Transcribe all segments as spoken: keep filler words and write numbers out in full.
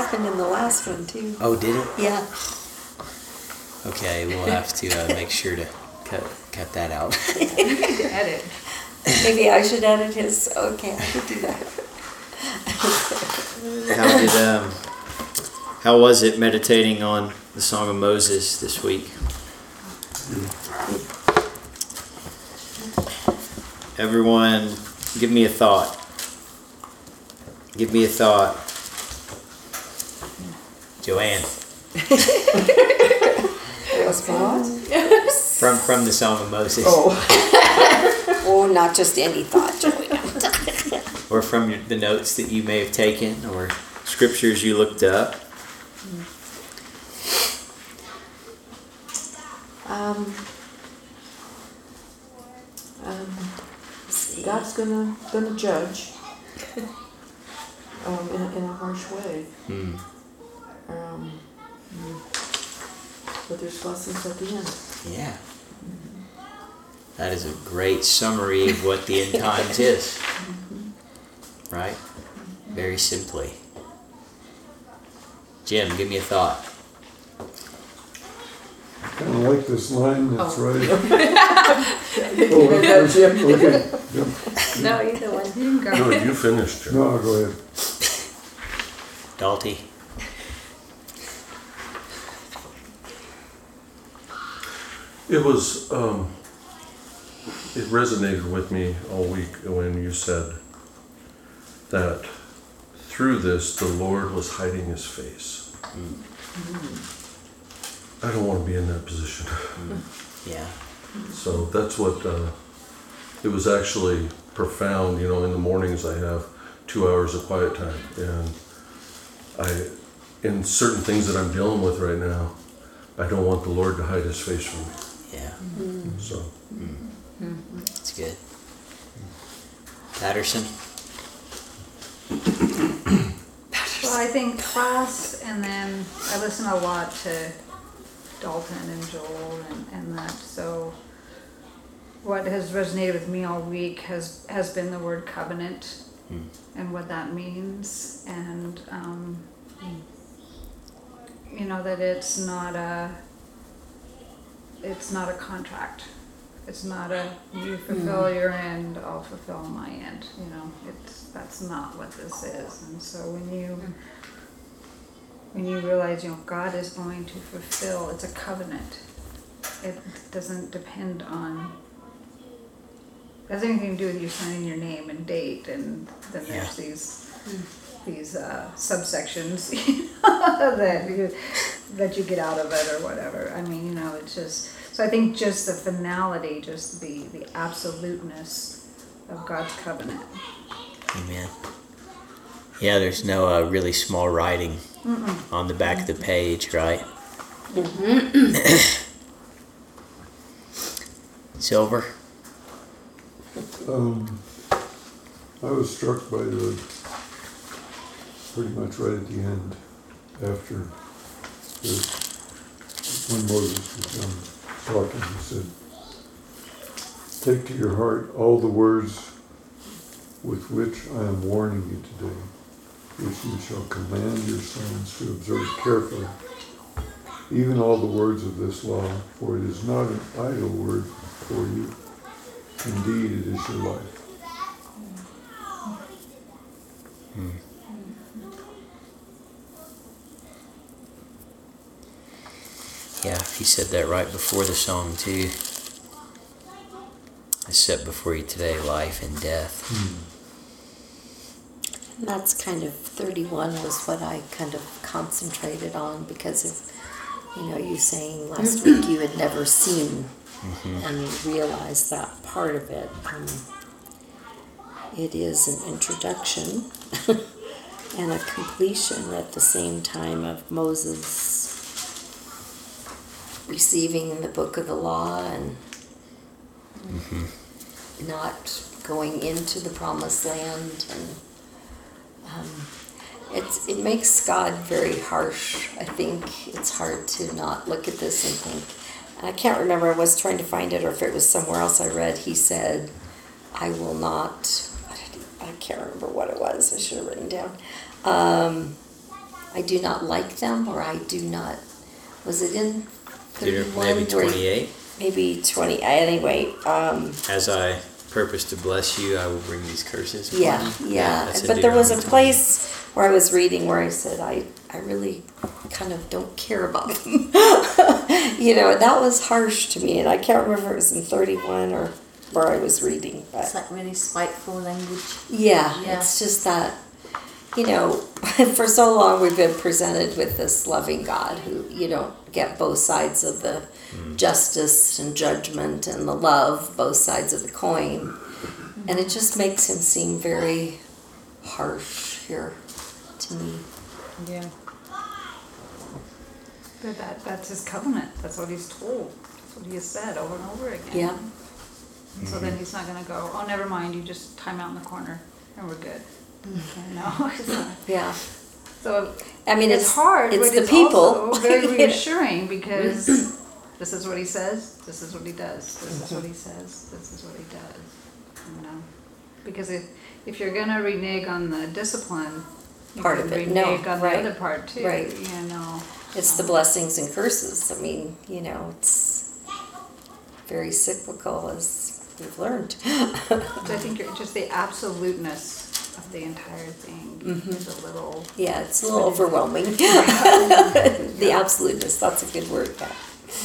happened in the last one too. Oh, did it? Yeah. Okay, we'll have to uh, make sure to cut cut that out. You need to edit. Maybe I should edit his. Okay, I could do that. How did um? How was it meditating on the Song of Moses this week? Everyone, give me a thought. Give me a thought. Joanne. From from the Song of Moses. Oh. Oh, not just any thought, Joanne. Or from your, the notes that you may have taken, or scriptures you looked up. Um, um, God's gonna gonna judge um, in, a, in a harsh way. Hmm. Um, but there's lessons at the end. Yeah. That is a great summary of what the end times is. Right? Very simply. Jim, give me a thought. I kind of like this line that's Oh. right. Oh, there's- Jim. okay, Jim. No, either one. You can go. No, you finished, Jim. No, go ahead. Dalty. It was, um, it resonated with me all week when you said that through this, the Lord was hiding his face. I don't want to be in that position. Yeah. So that's what, uh, it was actually profound. You know, in the mornings I have two hours of quiet time, and I, in certain things that I'm dealing with right now, I don't want the Lord to hide his face from me. Yeah. So. That's good. Patterson. Well, I think class, and then I listen a lot to Dalton and Joel and, and that. So what has resonated with me all week has, has been the word covenant Hmm. and what that means. And, um, you know, that it's not a, it's not a contract. It's not a, you fulfill your end, I'll fulfill my end, you know, it's, that's not what this is. And so when you, when you realize, you know, God is going to fulfill, it's a covenant. It doesn't depend on, it has anything to do with you signing your name and date, and then Yeah. there's these, these uh, subsections you know, that you, that you get out of it or whatever. I mean, you know, it's just, so I think just the finality, just the, the absoluteness of God's covenant. Amen. Yeah, there's no uh, really small writing Mm-mm. on the back of the page, right? Silver. Um, I was struck by the, pretty much right at the end, after the, when Moses was done talking, he said, "Take to your heart all the words with which I am warning you today, which you shall command your sons to observe carefully, even all the words of this law, for it is not an idle word for you. Indeed, it is your life." Hmm. Yeah, he said that right before the song too. I set before you today life and death. And that's kind of, thirty-one was what I kind of concentrated on because of, you know, you saying last week you had never seen Mm-hmm. and realized that part of it. Um, it is an introduction and a completion at the same time of Moses receiving the book of the law and Mm-hmm. not going into the promised land, and um, it's it makes God very harsh. I think it's hard to not look at this and think. And I can't remember. I was trying to find it, or if it was somewhere else I read. He said, "I will not." What did he, I can't remember what it was. I should have written down. Um, I do not like them, or I do not, was it in thirty-one? Maybe where- twenty-eight. Maybe twenty, anyway, um, As I purpose to bless you, I will bring these curses upon yeah, you. yeah. that's in But there was a Deuteronomy place where I was reading where I said, I, I really kind of don't care about them. You know, that was harsh to me, and I can't remember if it was in thirty-one or where I was reading, but. It's like really spiteful language. Yeah, Yeah. it's just that, you know, for so long we've been presented with this loving God who, you know, get both sides of the justice and judgment and the love, both sides of the coin. And it just makes him seem very harsh here to me. Yeah. But that, that's his covenant, that's what he's told, that's what he has said over and over again. Yeah. And so then he's not gonna go, oh, never mind, you just time out in the corner and we're good. No, it's not. Yeah. So I mean, it's it's hard, it's but the it's people. also very reassuring because this is what he says, this is what he does, this is what he says, this is what he does, you know? Because if, if you're gonna renege on the discipline, you Part can of it, no, renege on the right, other part too, right. you know? It's the blessings and curses. I mean, you know, it's very cyclical, as we've learned. So I think you're, just the absoluteness of the entire thing is a little, Yeah, it's a little overwhelming. The absoluteness, that's a good word, Pat.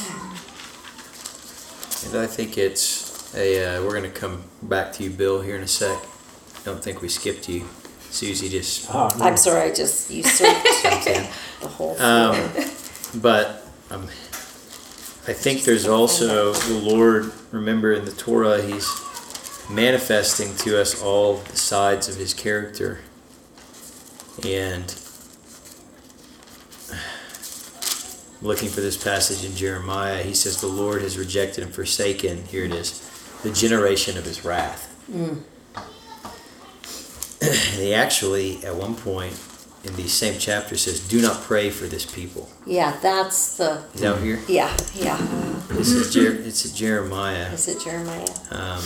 And I think it's a, uh, we're going to come back to you, Bill, here in a sec. Don't think we skipped you. Susie just Ah, no. I'm sorry, I just usurped jumped in. the whole floor. Um, but um, I think there's also the Lord, remember in the Torah, He's manifesting to us all the sides of His character. And looking for this passage in Jeremiah, He says, the Lord has rejected and forsaken, here it is, the generation of His wrath. Mm. And He actually, at one point, in the same chapter says, do not pray for this people. Yeah, that's the, Is that here? yeah, yeah. This is Jer- it's a Jeremiah. Is it Jeremiah? Um,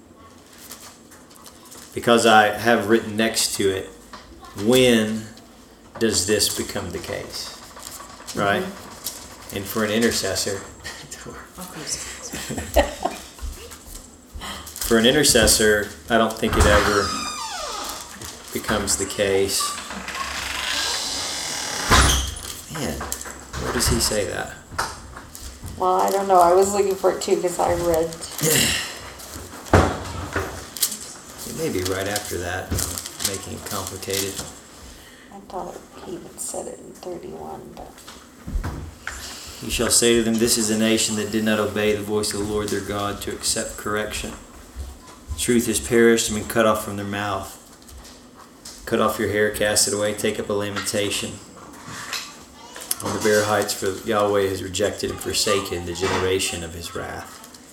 because I have written next to it, when does this become the case? Right? And for an intercessor, for an intercessor, I don't think it ever becomes the case. Man, where does he say that? Well, I don't know. I was looking for it too because I read. It may be right after that. I'm making it complicated. I thought he even said it in thirty-one, but. You shall say to them, this is a nation that did not obey the voice of the Lord their God to accept correction. Truth has perished and been cut off from their mouth. Cut off your hair, cast it away, take up a lamentation. On the bare heights, for Yahweh has rejected and forsaken the generation of His wrath.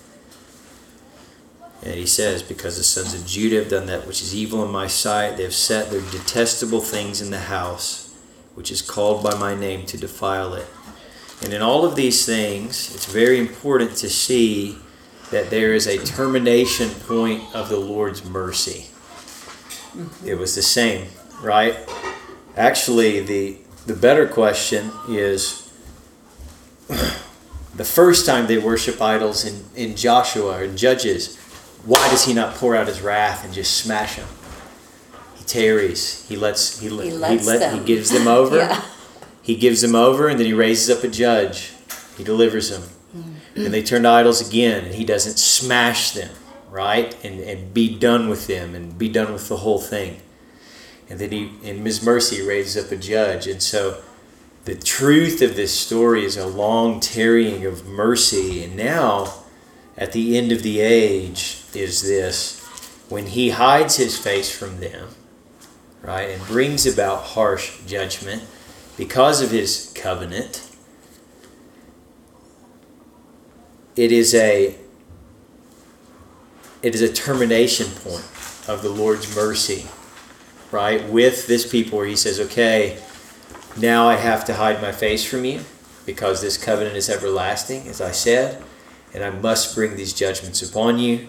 And He says, because the sons of Judah have done that which is evil in my sight, they have set their detestable things in the house, which is called by my name, to defile it. And in all of these things, it's very important to see that there is a termination point of the Lord's mercy. Mm-hmm. It was the same, right? Actually, the the better question is, the first time they worship idols in, in Joshua or in Judges, why does He not pour out His wrath and just smash them? He tarries. He lets. He, He he, lets let, them. he gives them over. Yeah. He gives them over, and then He raises up a judge. He delivers them. Mm-hmm. And they turn to idols again, and He doesn't smash them, right? And and be done with them, and be done with the whole thing. And then He, in His mercy, raises up a judge. And so the truth of this story is a long tarrying of mercy. And now, at the end of the age, is this: when He hides His face from them, right, and brings about harsh judgment because of His covenant, it is a it is a termination point of the Lord's mercy, right, with this people, where He says, okay, now I have to hide my face from you because this covenant is everlasting, as I said, and I must bring these judgments upon you.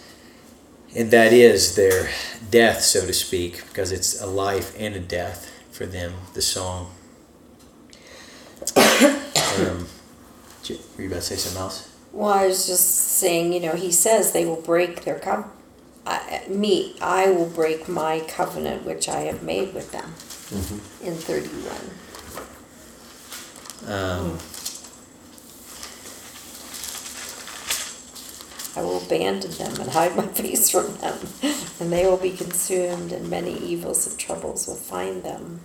And that is their death, so to speak, because it's a life and a death. for them, the song. um, were you about to say something else? Well, I was just saying, you know, he says they will break their covenant. Me, I will break my covenant which I have made with them Mm-hmm. in thirty-one. Um, I will abandon them and hide my face from them, and they will be consumed, and many evils and troubles will find them.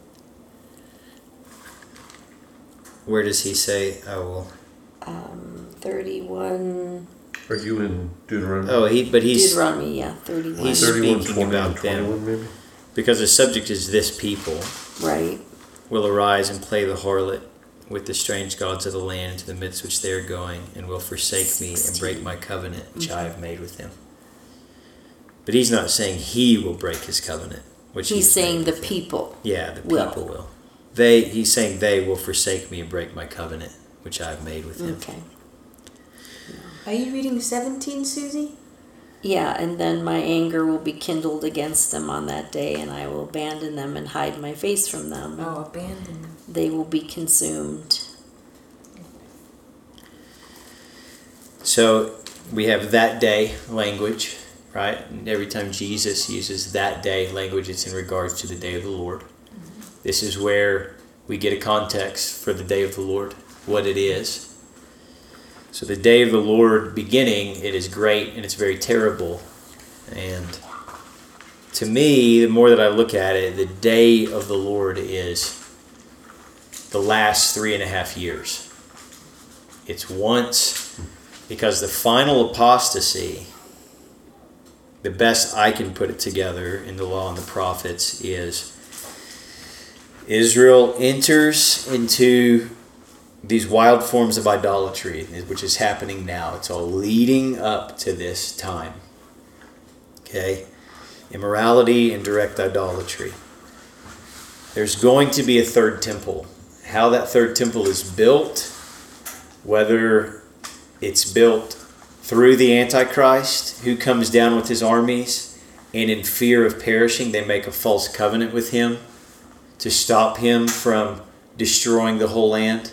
where does he say, I will? Um, thirty-one, Are you in Deuteronomy? Oh, he, but he's, Deuteronomy, yeah, thirty-one, he's- thirty-one, speaking twenty, about and them. twenty-one maybe? because the subject is this people right? will arise and play the harlot with the strange gods of the land into the midst which they are going, and will forsake me and break my covenant which I have made with them. But he's not saying he will break his covenant, which He's he's saying made the with them. people. Yeah, the will. people will. They. He's saying they will forsake me and break my covenant which I have made with them. Okay. Are you reading seventeen, Susie? Yeah, and then my anger will be kindled against them on that day, and I will abandon them and hide my face from them. Oh, abandon them. They will be consumed. So we have that day language, right? And every time Jesus uses that day language, it's in regards to the day of the Lord. This is where we get a context for the day of the Lord, what it is. So the day of the Lord beginning, it is great and it's very terrible. And to me, the more that I look at it, the day of the Lord is the last three and a half years. It's once, because the final apostasy, the best I can put it together in the law and the prophets, is Israel enters into these wild forms of idolatry, which is happening now. It's all leading up to this time. Okay? Immorality and direct idolatry. There's going to be a third temple. How that third temple is built, whether it's built through the Antichrist, who comes down with his armies, and in fear of perishing, they make a false covenant with him to stop him from destroying the whole land.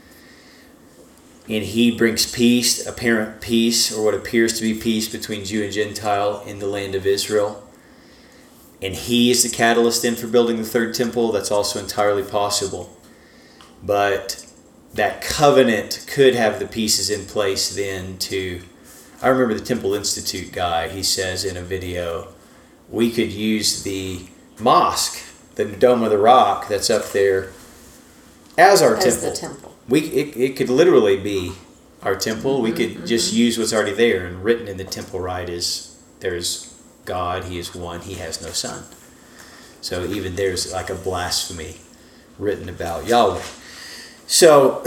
And he brings peace, apparent peace, or what appears to be peace between Jew and Gentile in the land of Israel. And he is the catalyst then for building the third temple. That's also entirely possible. But that covenant could have the pieces in place then to... I remember the Temple Institute guy, he says in a video, we could use the mosque, the Dome of the Rock that's up there, as our As temple. the temple. We it, it could literally be our temple. We could just use what's already there, and written in the temple right is there's God, he is one, he has no son. So even there's like a blasphemy written about Yahweh. So,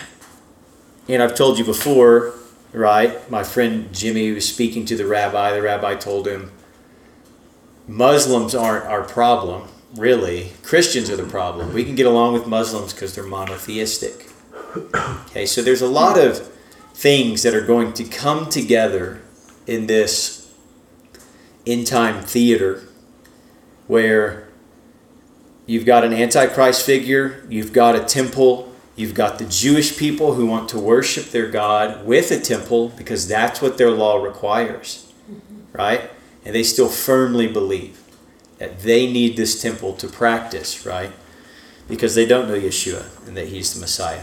and I've told you before, right? My friend Jimmy was speaking to the rabbi. The rabbi told him, Muslims aren't our problem, really. Christians are the problem. We can get along with Muslims because they're monotheistic. Okay, so there's a lot of things that are going to come together in this end-time theater where you've got an Antichrist figure, you've got a temple, you've got the Jewish people who want to worship their God with a temple because that's what their law requires, right? And they still firmly believe that they need this temple to practice, right? Because they don't know Yeshua and that he's the Messiah.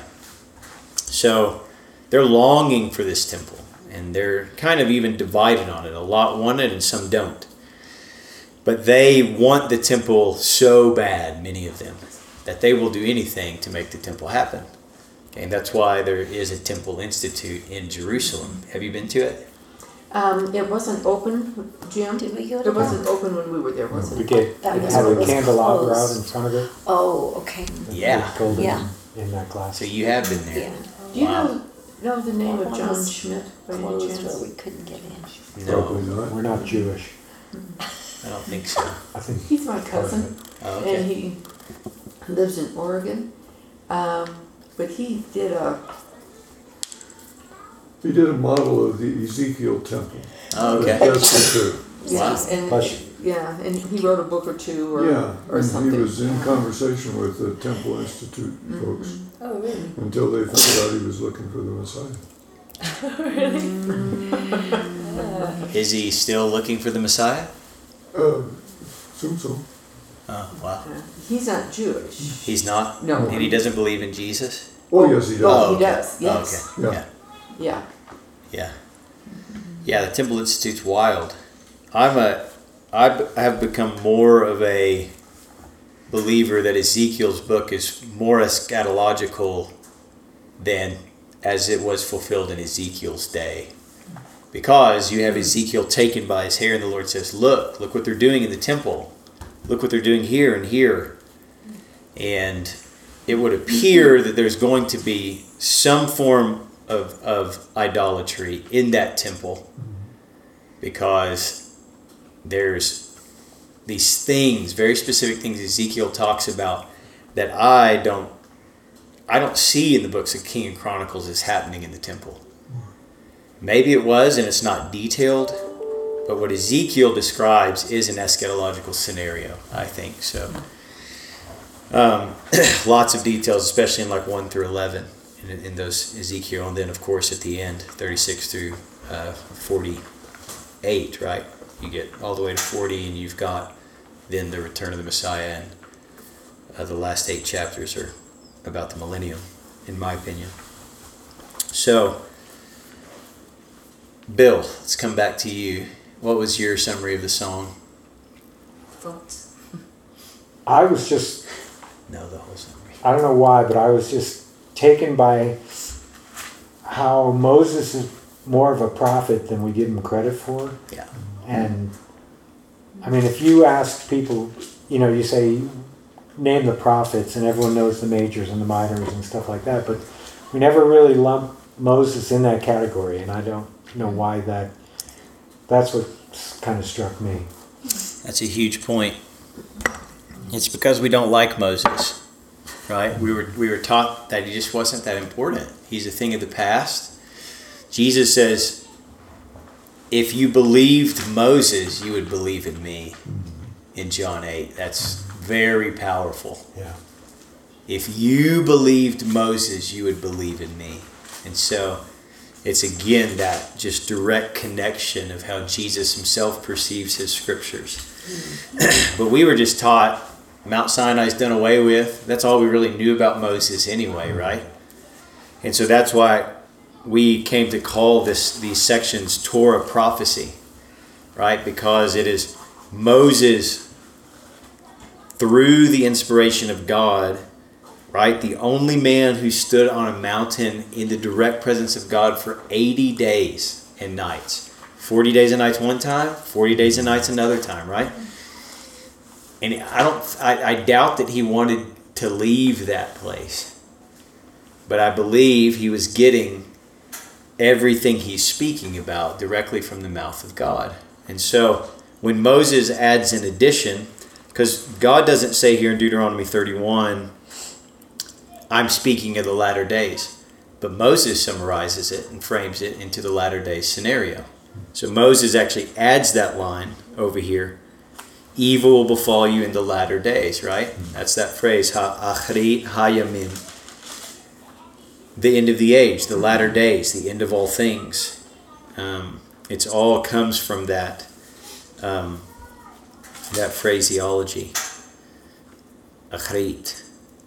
So they're longing for this temple, and they're kind of even divided on it. A lot want it and some don't. But they want the temple so bad, many of them, that they will do anything to make the temple happen. Okay, and that's why there is a Temple Institute in Jerusalem. Have you been to it? Um, it wasn't open, Jim. Did we go to It wasn't open when we were there, was We it? did. That It was had what a was candelabra out closed. in front of it. Oh, okay. Yeah. With golden Yeah. in that glass. So you have been there. Yeah. Do you Wow. know, know the name That of one John was Schmidt by any Closed chance? where we couldn't get in. Probably No, not. We're not Jewish. I don't think so. I think He's my cousin, Oh, and okay. he lives in Oregon. Um, but he did a, He did a model of the Ezekiel temple. Oh, okay. That's the two. yeah, Wow. and Plus- Yeah, and he wrote a book or two or, Yeah, or and something. he was in conversation with the Temple Institute folks Oh, really? until they found out he was looking for the Messiah. Is he still looking for the Messiah? Uh, assume so. Oh, wow. Yeah. He's not Jewish. He's not? No. And he doesn't believe in Jesus? Oh, yes, he does. Oh, he okay. does, yes. Oh, okay. Yeah. Yeah. Yeah. Yeah. Yeah, the Temple Institute's wild. I'm a, I b- have become more of a believer that Ezekiel's book is more eschatological than as it was fulfilled in Ezekiel's day. Because you have Ezekiel taken by his hair and the Lord says, look, look what they're doing in the temple. Look what they're doing here and here. And it would appear that there's going to be some form of, of idolatry in that temple because there's these things, very specific things Ezekiel talks about that I don't I don't see in the books of King and Chronicles as happening in the temple. Maybe it was and it's not detailed, but what Ezekiel describes is an eschatological scenario, I think. So um, lots of details, especially in like one through eleven in, in those Ezekiel. And then, of course, at the end, thirty-six through uh, forty-eight, right? You get all the way to forty and you've got then the return of the Messiah. And uh, the last eight chapters are about the millennium, in my opinion. So, Bill, let's come back to you. What was your summary of the song? Thoughts? I was just, No, the whole summary. I don't know why, but I was just taken by how Moses is more of a prophet than we give him credit for. Yeah. And I mean, if you ask people, you know, you say, name the prophets, and everyone knows the majors and the minors and stuff like that, but we never really lump Moses in that category, and I don't know why that, that's what kind of struck me. That's a huge point. It's because we don't like Moses, right? We were we were taught that he just wasn't that important. He's a thing of the past. Jesus says, if you believed Moses, you would believe in me. In John eight. That's very powerful. Yeah. If you believed Moses, you would believe in me. And so it's again that just direct connection of how Jesus himself perceives his scriptures. But we were just taught Mount Sinai's done away with. That's all we really knew about Moses anyway, right? And so that's why we came to call this these sections Torah prophecy, right? Because it is Moses, through the inspiration of God, right? The only man who stood on a mountain in the direct presence of God for eighty days and nights. forty days and nights one time, forty days and nights another time, right? And I don't, I, I doubt that he wanted to leave that place. But I believe he was getting everything he's speaking about directly from the mouth of God. And so when Moses adds an addition, because God doesn't say here in Deuteronomy thirty-one, I'm speaking of the latter days. But Moses summarizes it and frames it into the latter days scenario. So Moses actually adds that line over here. Evil will befall you in the latter days, right? That's that phrase, ha'achri hayamim. The end of the age, the latter days, the end of all things. Um, it's all comes from that um, that phraseology. Achrit.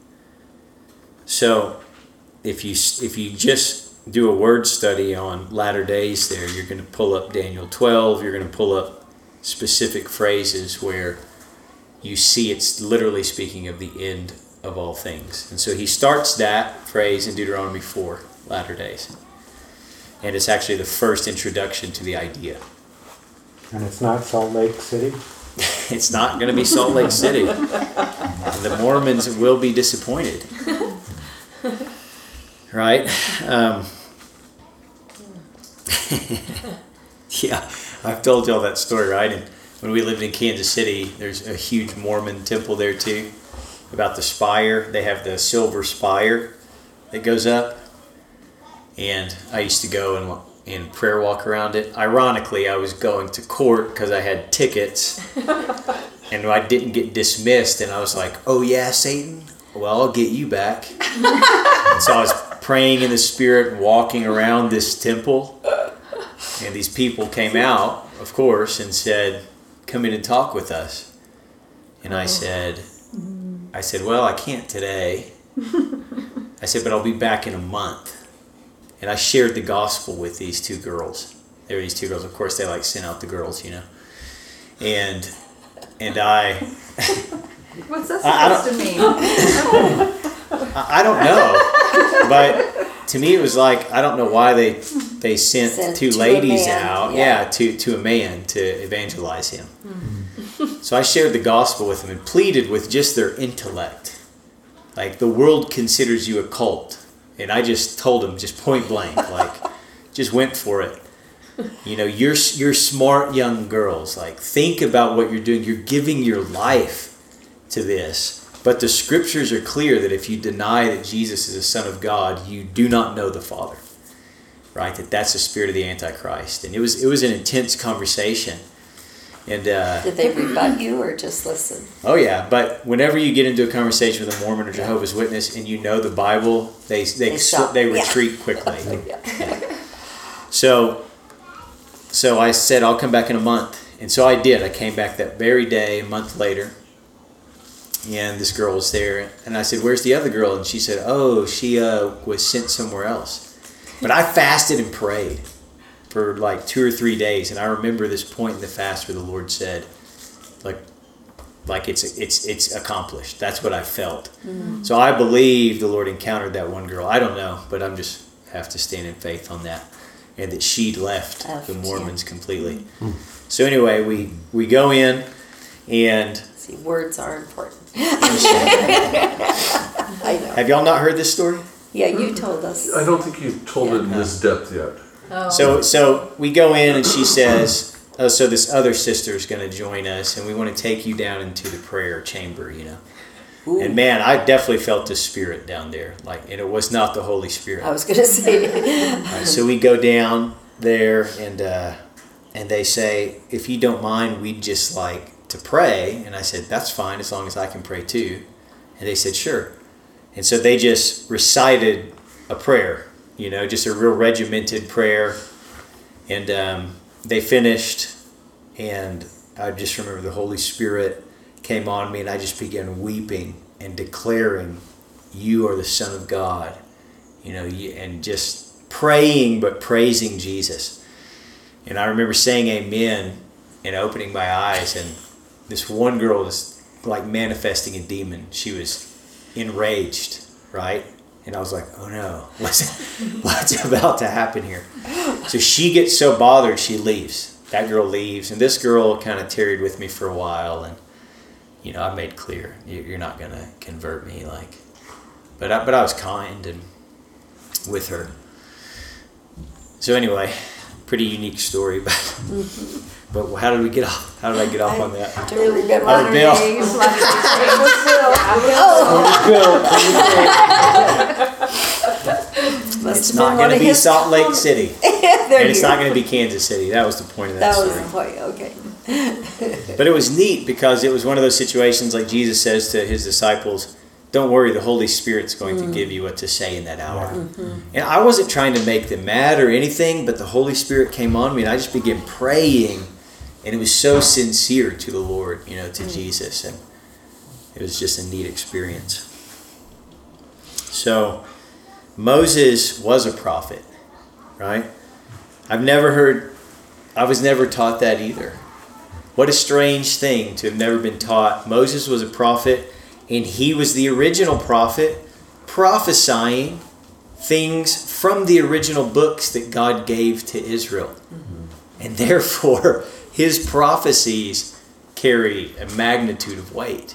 So, if you if you just do a word study on latter days there, you're going to pull up Daniel twelve, you're going to pull up specific phrases where you see it's literally speaking of the end of all things. And so he starts that phrase in Deuteronomy four, latter days. And it's actually the first introduction to the idea. And it's not Salt Lake City? It's not going to be Salt Lake City. And the Mormons will be disappointed. Right? Um, yeah, I've told y'all that story, right? And when we lived in Kansas City, there's a huge Mormon temple there too. About the spire, they have the silver spire that goes up. And I used to go and and prayer walk around it. Ironically, I was going to court because I had tickets and I didn't get dismissed. And I was like, oh yeah, Satan, well, I'll get you back. And so I was praying in the Spirit, walking around this temple. And these people came out, of course, and said, come in and talk with us. And I said, I said, well, I can't today. I said, but I'll be back in a month. And I shared the gospel with these two girls. There were these two girls. Of course, they like sent out the girls, you know. And and I... What's that I- I supposed to mean? I I don't know. But to me, it was like, I don't know why they they sent, Sent two to a ladies man, out. yeah. Yeah, to, to a man to evangelize him. So I shared the gospel with them and pleaded with just their intellect. Like, the world considers you a cult. And I just told them, just point blank, like, just went for it. You know, you're, you're smart young girls. Like, think about what you're doing. You're giving your life to this. But the scriptures are clear that if you deny that Jesus is the Son of God, you do not know the Father. Right? That that's the spirit of the Antichrist. And it was, it was an intense conversation. And uh, Did they rebut you or just listen? oh yeah, but whenever you get into a conversation with a Mormon or Jehovah's Witness and you know the Bible, they they They sw- stop. they Yeah. retreat quickly. Yeah. Yeah. So so I said I'll come back in a month, and so I did. I came back that very day, a month later, and this girl was there, and I said, "Where's the other girl?" And she said, "Oh, she uh, was sent somewhere else." But I fasted and prayed for like two or three days, and I remember this point in the fast where the Lord said, like, like it's it's it's accomplished. That's what I felt. Mm-hmm. So I believe the Lord encountered that one girl. I don't know, but I'm just have to stand in faith on that, and that she'd left Left, the Mormons yeah. completely. Mm-hmm. So anyway, we we go in, and See, words are important. I know. have y'all not heard this story? Yeah, you told us. I don't think you told it in this depth yet. Oh. So so we go in, and she says, oh, so this other sister is going to join us, and we want to take you down into the prayer chamber, you know. Ooh. And man, I definitely felt the Spirit down there, like, and it was not the Holy Spirit. I was going to say. Right, so we go down there, and uh, and they say, if you don't mind, we'd just like to pray. And I said, that's fine, as long as I can pray too. And they said, sure. And so they just recited a prayer, you know, just a real regimented prayer. And um, they finished, and I just remember the Holy Spirit came on me, and I just began weeping and declaring, you are the Son of God, you know, and just praying but praising Jesus. And I remember saying amen and opening my eyes, and this one girl was like manifesting a demon. She was enraged, right? And I was like, oh no, what's, what's about to happen here? So she gets so bothered, she leaves. That girl leaves, and this girl kind of tarried with me for a while, and you know, I made clear, you're not going to convert me, like, but I, but I was kind and with her. So anyway, pretty unique story, but mm-hmm. but how did we get off? How did I get off I on that? don't remember. Oh, Bill. Must It's have not been going one to of be his- Salt Lake City, There and it's you not go. going to be Kansas City. That was the point of that, That was story. the point. Okay. But it was neat because it was one of those situations like Jesus says to his disciples, don't worry, the Holy Spirit's going Mm. to give you what to say in that hour. Mm-hmm. And I wasn't trying to make them mad or anything, but the Holy Spirit came on me, and I just began praying, and it was so sincere to the Lord, you know, to Mm. Jesus, and it was just a neat experience. So Moses was a prophet, right? I've never heard, I was never taught that either. What a strange thing to have never been taught. Moses was a prophet, and he was the original prophet prophesying things from the original books that God gave to Israel. Mm-hmm. And therefore, his prophecies carry a magnitude of weight.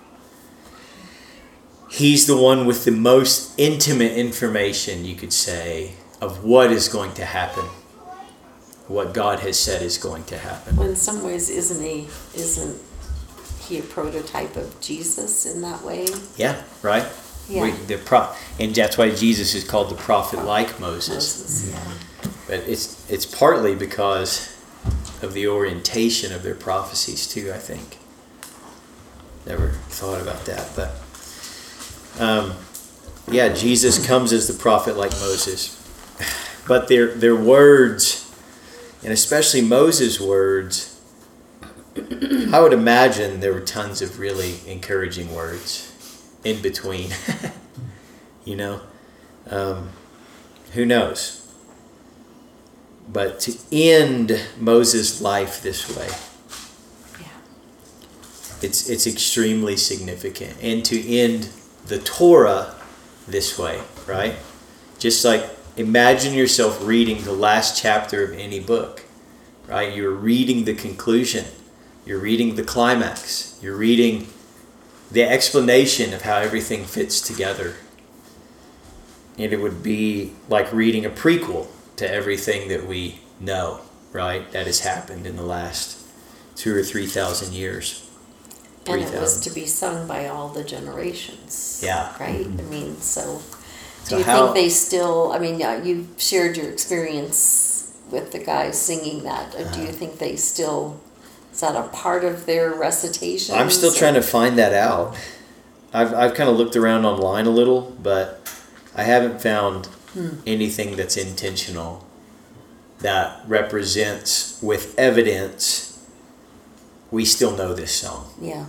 He's the one with the most intimate information, you could say, of what is going to happen. What God has said is going to happen. Well, in some ways, isn't he? Isn't he a prototype of Jesus in that way? Yeah, right? Yeah. We, the pro- and that's why Jesus is called the prophet like Moses. Moses, yeah. But it's it's partly because of the orientation of their prophecies too, I think. Never thought about that, but um, yeah, Jesus comes as the prophet like Moses. But their their words, and especially Moses' words, I would imagine there were tons of really encouraging words in between. You know, um, who knows? But to end Moses' life this way, Yeah. it's it's extremely significant. And to end the Torah this way, right? Just like imagine yourself reading the last chapter of any book, right? You're reading the conclusion. You're reading the climax. You're reading the explanation of how everything fits together. And it would be like reading a prequel to everything that we know, right? That has happened in the last two or three thousand years. And it was 3,000. to be sung by all the generations. Yeah. Right? I mean, so do So you how- think they still, I mean, yeah, you shared your experience with the guys singing that. Uh, Do you think they still, is that a part of their recitation? I'm still trying to find that out. I've I've kind of looked around online a little, but I haven't found Hmm. anything that's intentional that represents with evidence we still know this song. Yeah.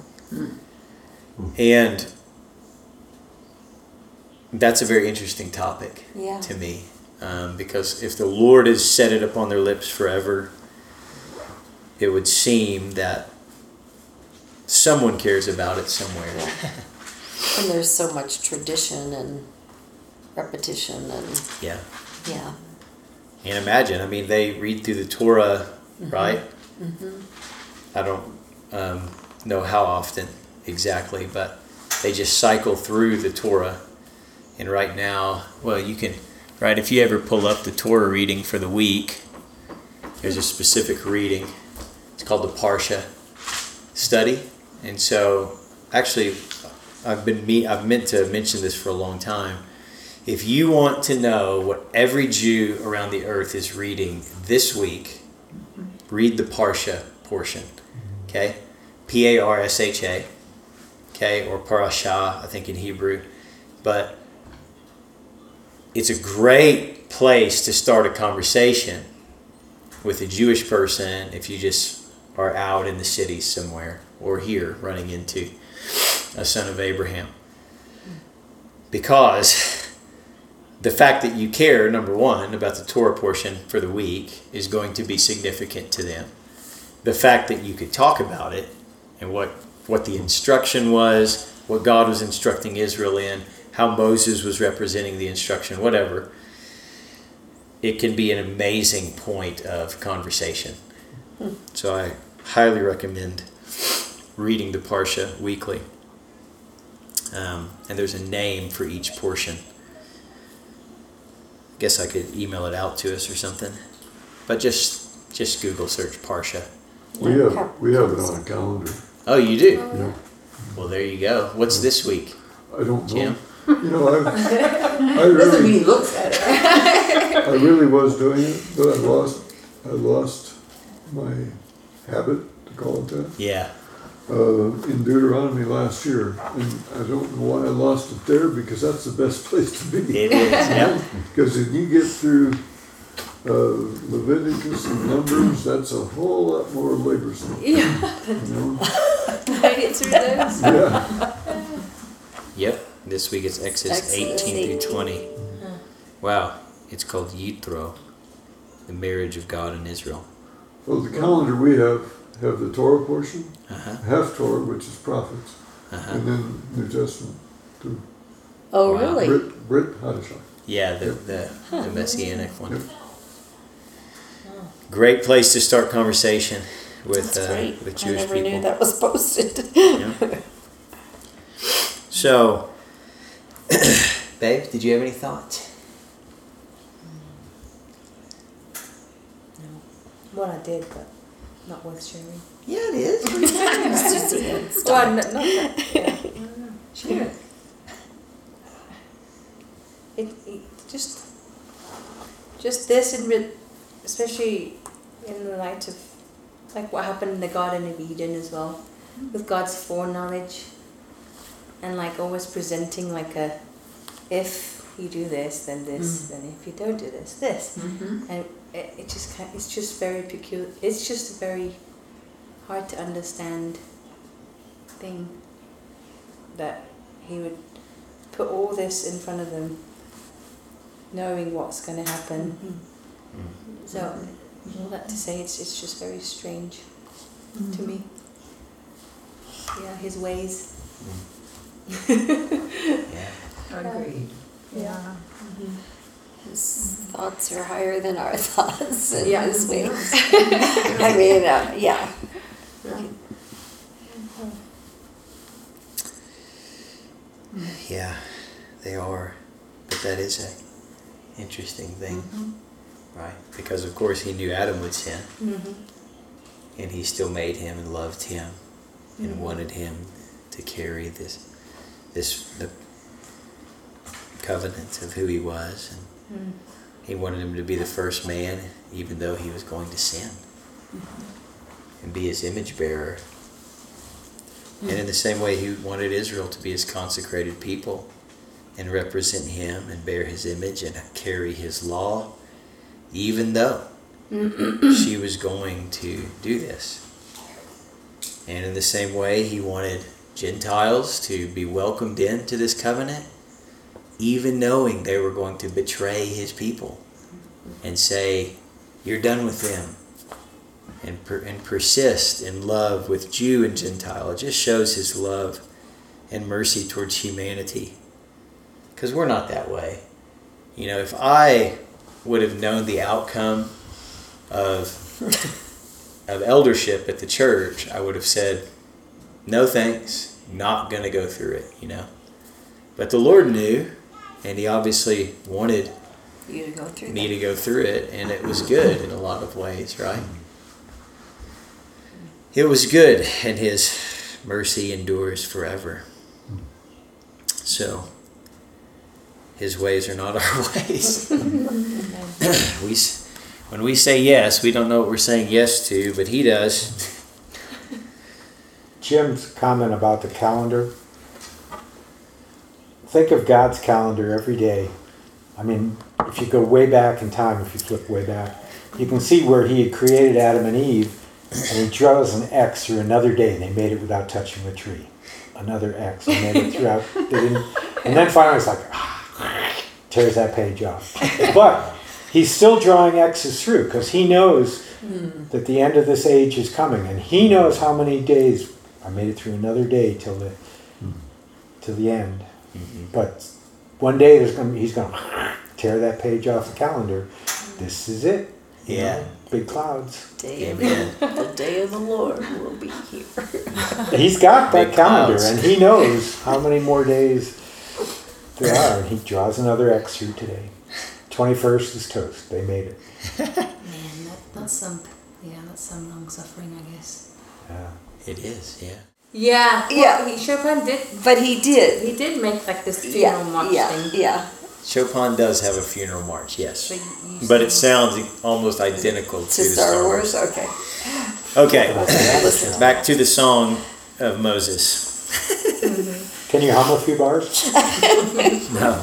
And that's a very interesting topic Yeah. to me. Um, because if the Lord has set it upon their lips forever, it would seem that someone cares about it somewhere. Yeah. And there's so much tradition and repetition and, Yeah. yeah. And imagine, I mean, they read through the Torah, right? Mm-hmm. I don't um, know how often exactly, but they just cycle through the Torah. And right now, well, you can, right, if you ever pull up the Torah reading for the week, there's a specific reading. It's called the Parsha study. And so, actually, I've been me I've meant to mention this for a long time. If you want to know what every Jew around the earth is reading this week, read the Parsha portion. Okay? P A R S H A. Okay? Or Parashah, I think in Hebrew. But it's a great place to start a conversation with a Jewish person if you just are out in the city somewhere or here running into a son of Abraham. Because the fact that you care, number one, about the Torah portion for the week is going to be significant to them. The fact that you could talk about it and what, what the instruction was, what God was instructing Israel in, how Moses was representing the instruction, whatever, it can be an amazing point of conversation. So I highly recommend reading the Parsha weekly. Um, and there's a name for each portion. I guess I could email it out to us or something. But just just Google search Parsha. We have, we have it on a calendar. Oh, you do? Yeah. Well, there you go. What's this week, I don't know. Jim? You know, I, I Doesn't mean really, he looks at it. I really was doing it, but I lost, I lost my habit, to call it that, Yeah. uh, in Deuteronomy last year. And I don't know why I lost it there, because that's the best place to be. It is. Yep. Because if you get through uh, Leviticus and Numbers, that's a whole lot more laborsome. Yeah. You know? I get through those. Yeah. Yep. This week it's Exodus Exodus eighteen eighteen. through twenty. Wow. It's called Yitro, the marriage of God and Israel. Well, the calendar we have, have the Torah portion, Uh-huh. half Torah, which is prophets, Uh-huh. and then New Testament, too. Oh, Wow. really? Brit, Brit Hadashah. Yeah, the, the, the Messianic one. Yep. Great place to start conversation with That's uh, great. with I Jewish never people. knew that was posted. Yeah. So, babe, did you have any thoughts? Well, I did, but not worth sharing. Yeah, it is. Susie and stuff. Well, not, not that. Yeah. I don't know. Sure. It, it just, just this in re- especially in the light of like what happened in the Garden of Eden as well, with God's foreknowledge, and like always presenting like a, if you do this, then this, Mm. then if you don't do this, this, Mm-hmm. and it, it just kind, it's just very peculiar. It's just a very hard to understand thing that He would put all this in front of them, knowing what's going to happen. Mm-hmm. So, all that to say, it's it's just very strange to me. Yeah, His ways. Yeah. Agreed. Yeah. His thoughts are higher than our thoughts and Yeah. his ways. I mean, uh, yeah. Yeah, they are. But that is a interesting thing, right? Because of course he knew Adam would sin, Mm-hmm. and he still made him and loved him and Mhm. wanted him to carry this this the covenant of who he was, and Mm. he wanted him to be the first man even though he was going to sin, and be his image bearer. And in the same way he wanted Israel to be his consecrated people and represent him and bear his image and carry his law, even though she was going to do this. And in the same way he wanted Gentiles to be welcomed into this covenant, even knowing they were going to betray his people and say, you're done with them, and per, and persist in love with Jew and Gentile. It just shows his love and mercy towards humanity. Because we're not that way. You know, if I would have known the outcome of of eldership at the church, I would have said, no thanks, not going to go through it, you know. But the Lord knew, and he obviously wanted You to go through me that. to go through it, and it was good in a lot of ways, right? It was good, and his mercy endures forever. So, his ways are not our ways. we, s- when we say yes, we don't know what we're saying yes to, but he does. Jim's comment about the calendar. Think of God's calendar every day. I mean, if you go way back in time, if you flip way back, you can see where he had created Adam and Eve, and he draws an X through another day. They made it without touching the tree. Another X. He made it throughout. They didn't, and then finally it's like, tears that page off. But he's still drawing X's through because he knows that the end of this age is coming, and he knows how many days. I made it through another day till the till the end. But one day there's gonna be, he's gonna tear that page off the calendar. This is it. You Yeah. know, big clouds. Day of, Amen. the day of the Lord will be here. He's got that Big calendar, clouds. and he knows how many more days there are, and he draws another X through today. twenty-first is toast. They made it. Man, that, that's some, yeah, that's some long suffering, I guess. Yeah. It is, yeah. Yeah, well, Yeah. He, Chopin did. But he did. He did make like this Yeah, funeral march yeah, thing. yeah. Chopin does have a funeral march, yes. But, you But it sounds almost identical to, To the Star Wars? Okay. Okay, Listen. back to the song of Moses. Can you hum a few bars? No.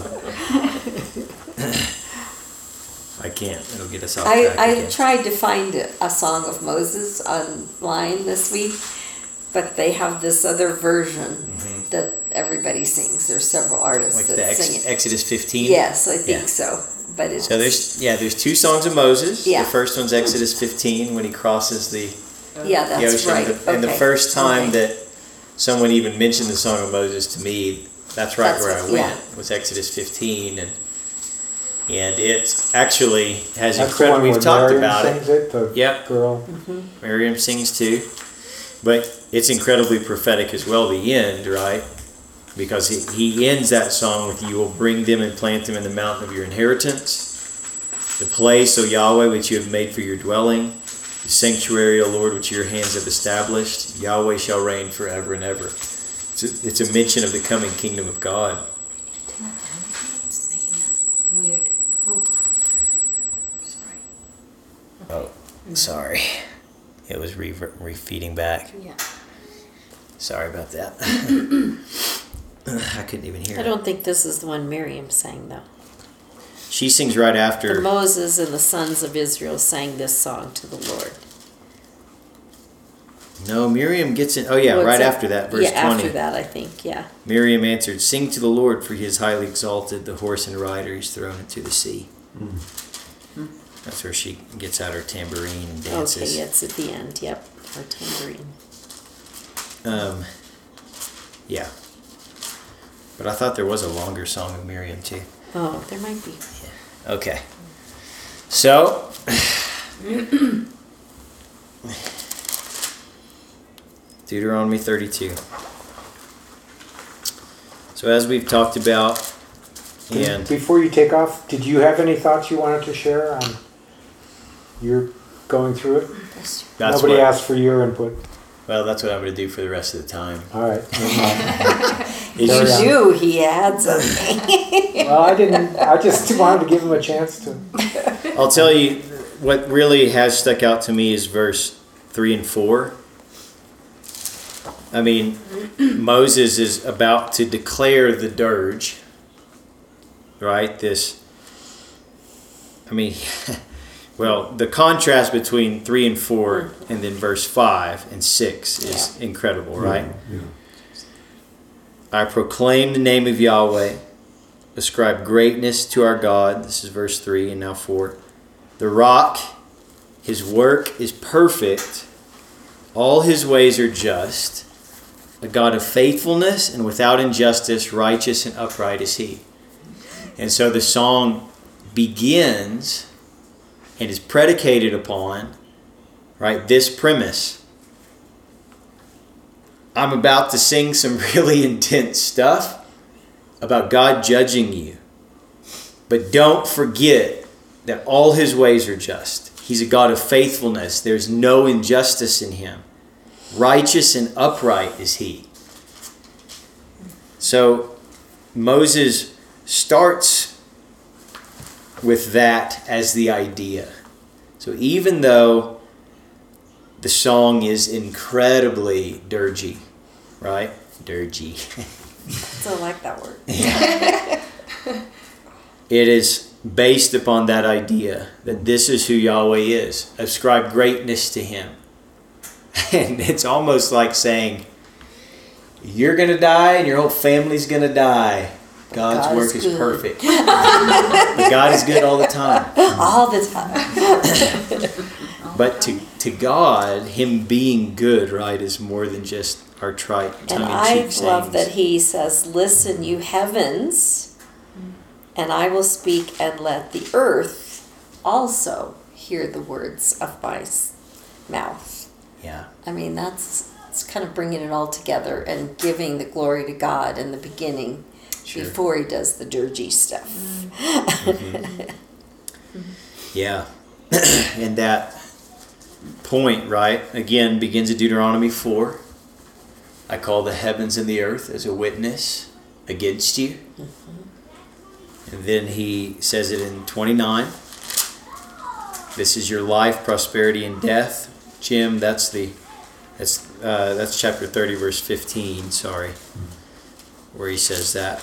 I can't. It'll get us off I, track I again. tried to find a song of Moses online this week, but they have this other version that everybody sings. There's several artists Like the that Ex- sing it. Exodus fifteen? Yes, I think Yeah. so. But it's So there's yeah, there's two songs of Moses. Yeah. The first one's Exodus fifteen when he crosses the, yeah, the that's ocean. right. The- and the Okay. first time Okay. that someone even mentioned the song of Moses to me, that's right That's where I what- went. yeah. Was Exodus fifteen, and and it actually has That's the incredible. one We've where talked Miriam about sings it. it. The Yep. girl. Miriam sings too, but it's incredibly prophetic as well. The end, right? Because he, he ends that song with, "You will bring them and plant them in the mountain of your inheritance, the place, O Yahweh, which you have made for your dwelling, the sanctuary, O Lord, which your hands have established. Yahweh shall reign forever and ever." It's a, it's a mention of the coming kingdom of God. Turn that down. It's making that weird. Oh. Sorry. Sorry. It was re- re-feeding back. Yeah. Sorry about that. I couldn't even hear I it. don't think this is the one Miriam sang, though. She sings right after. The Moses and the sons of Israel sang this song to the Lord. No, Miriam gets in. Oh, yeah, What's right that? after that, verse yeah, twenty. after that, I think, yeah. Miriam answered, "Sing to the Lord, for he is highly exalted. The horse and rider he's thrown into the sea." Mm. That's where she gets out her tambourine and Okay, dances. it's at the end, yep, our tambourine. Um, yeah. But I thought there was a longer song of Miriam, too. Oh, there might be. Okay. So, Deuteronomy thirty-two. So as we've talked about, and Before you take off, did you have any thoughts you wanted to share on your going through it? that's Nobody what, asked for your input. well, that's what I'm going to do for the rest of the time. All right. never mind. It's Carry just- on. You, he had something. Well, I didn't. I just wanted to give him a chance to. I'll tell you what really has stuck out to me is verse three and four. I mean, Moses is about to declare the dirge, right? This, I mean, well, the contrast between three and four and then verse five and six is incredible, right? Yeah. I proclaim the name of Yahweh, ascribe greatness to our God. This is verse three and now four. The rock, his work is perfect. All his ways are just. A God of faithfulness and without injustice, righteous and upright is he. And so the song begins and is predicated upon, right, this premise. I'm about to sing some really intense stuff about God judging you. But don't forget that all his ways are just. He's a God of faithfulness. There's no injustice in him. Righteous and upright is he. So Moses starts with that as the idea. So even though the song is incredibly dirgy, right? Dirgy. So I like that word. It is based upon that idea that this is who Yahweh is. Ascribe greatness to him. And it's almost like saying, you're going to die and your whole family's going to die. God's God work is is, good. perfect. But God is good all the time. All the time. But to, to God, him being good, right, is more than just our trite And tongue-in-cheek I sayings. love that he says, "Listen, you heavens, and I will speak, and let the earth also hear the words of my s- mouth." Yeah. I mean, that's it's kind of bringing it all together and giving the glory to God in the beginning Sure. before he does the dirgy stuff. Yeah. And that point, right, again, begins at Deuteronomy four. I call the heavens and the earth as a witness against you. And then he says it in twenty-nine. This is your life, prosperity, and death. Jim, that's the that's uh, that's chapter thirty, verse fifteen. Sorry, where he says that.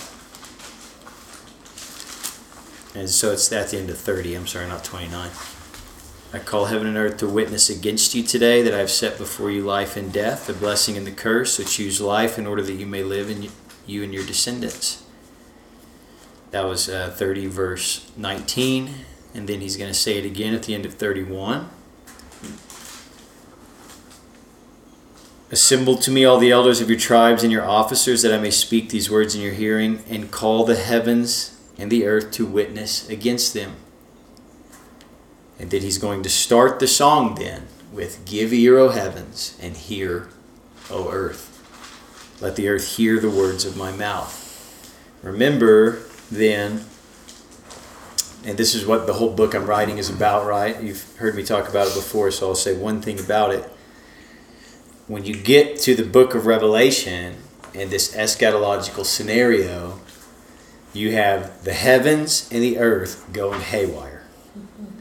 And so it's at the end of thirty. I'm sorry, not twenty-nine. I call heaven and earth to witness against you today that I have set before you life and death, the blessing and the curse. So choose life in order that you may live, and you and your descendants. That was uh, thirty, verse nineteen. And then he's going to say it again at the end of thirty-one. Assemble to me all the elders of your tribes and your officers, that I may speak these words in your hearing, and call the heavens and the earth to witness against them. And then he's going to start the song then with, give ear, O heavens, and hear, O earth. Let the earth hear the words of my mouth. Remember then, and this is what the whole book I'm writing is about, right? You've heard me talk about it before, so I'll say one thing about it. When you get to the book of Revelation and this eschatological scenario, you have the heavens and the earth going haywire.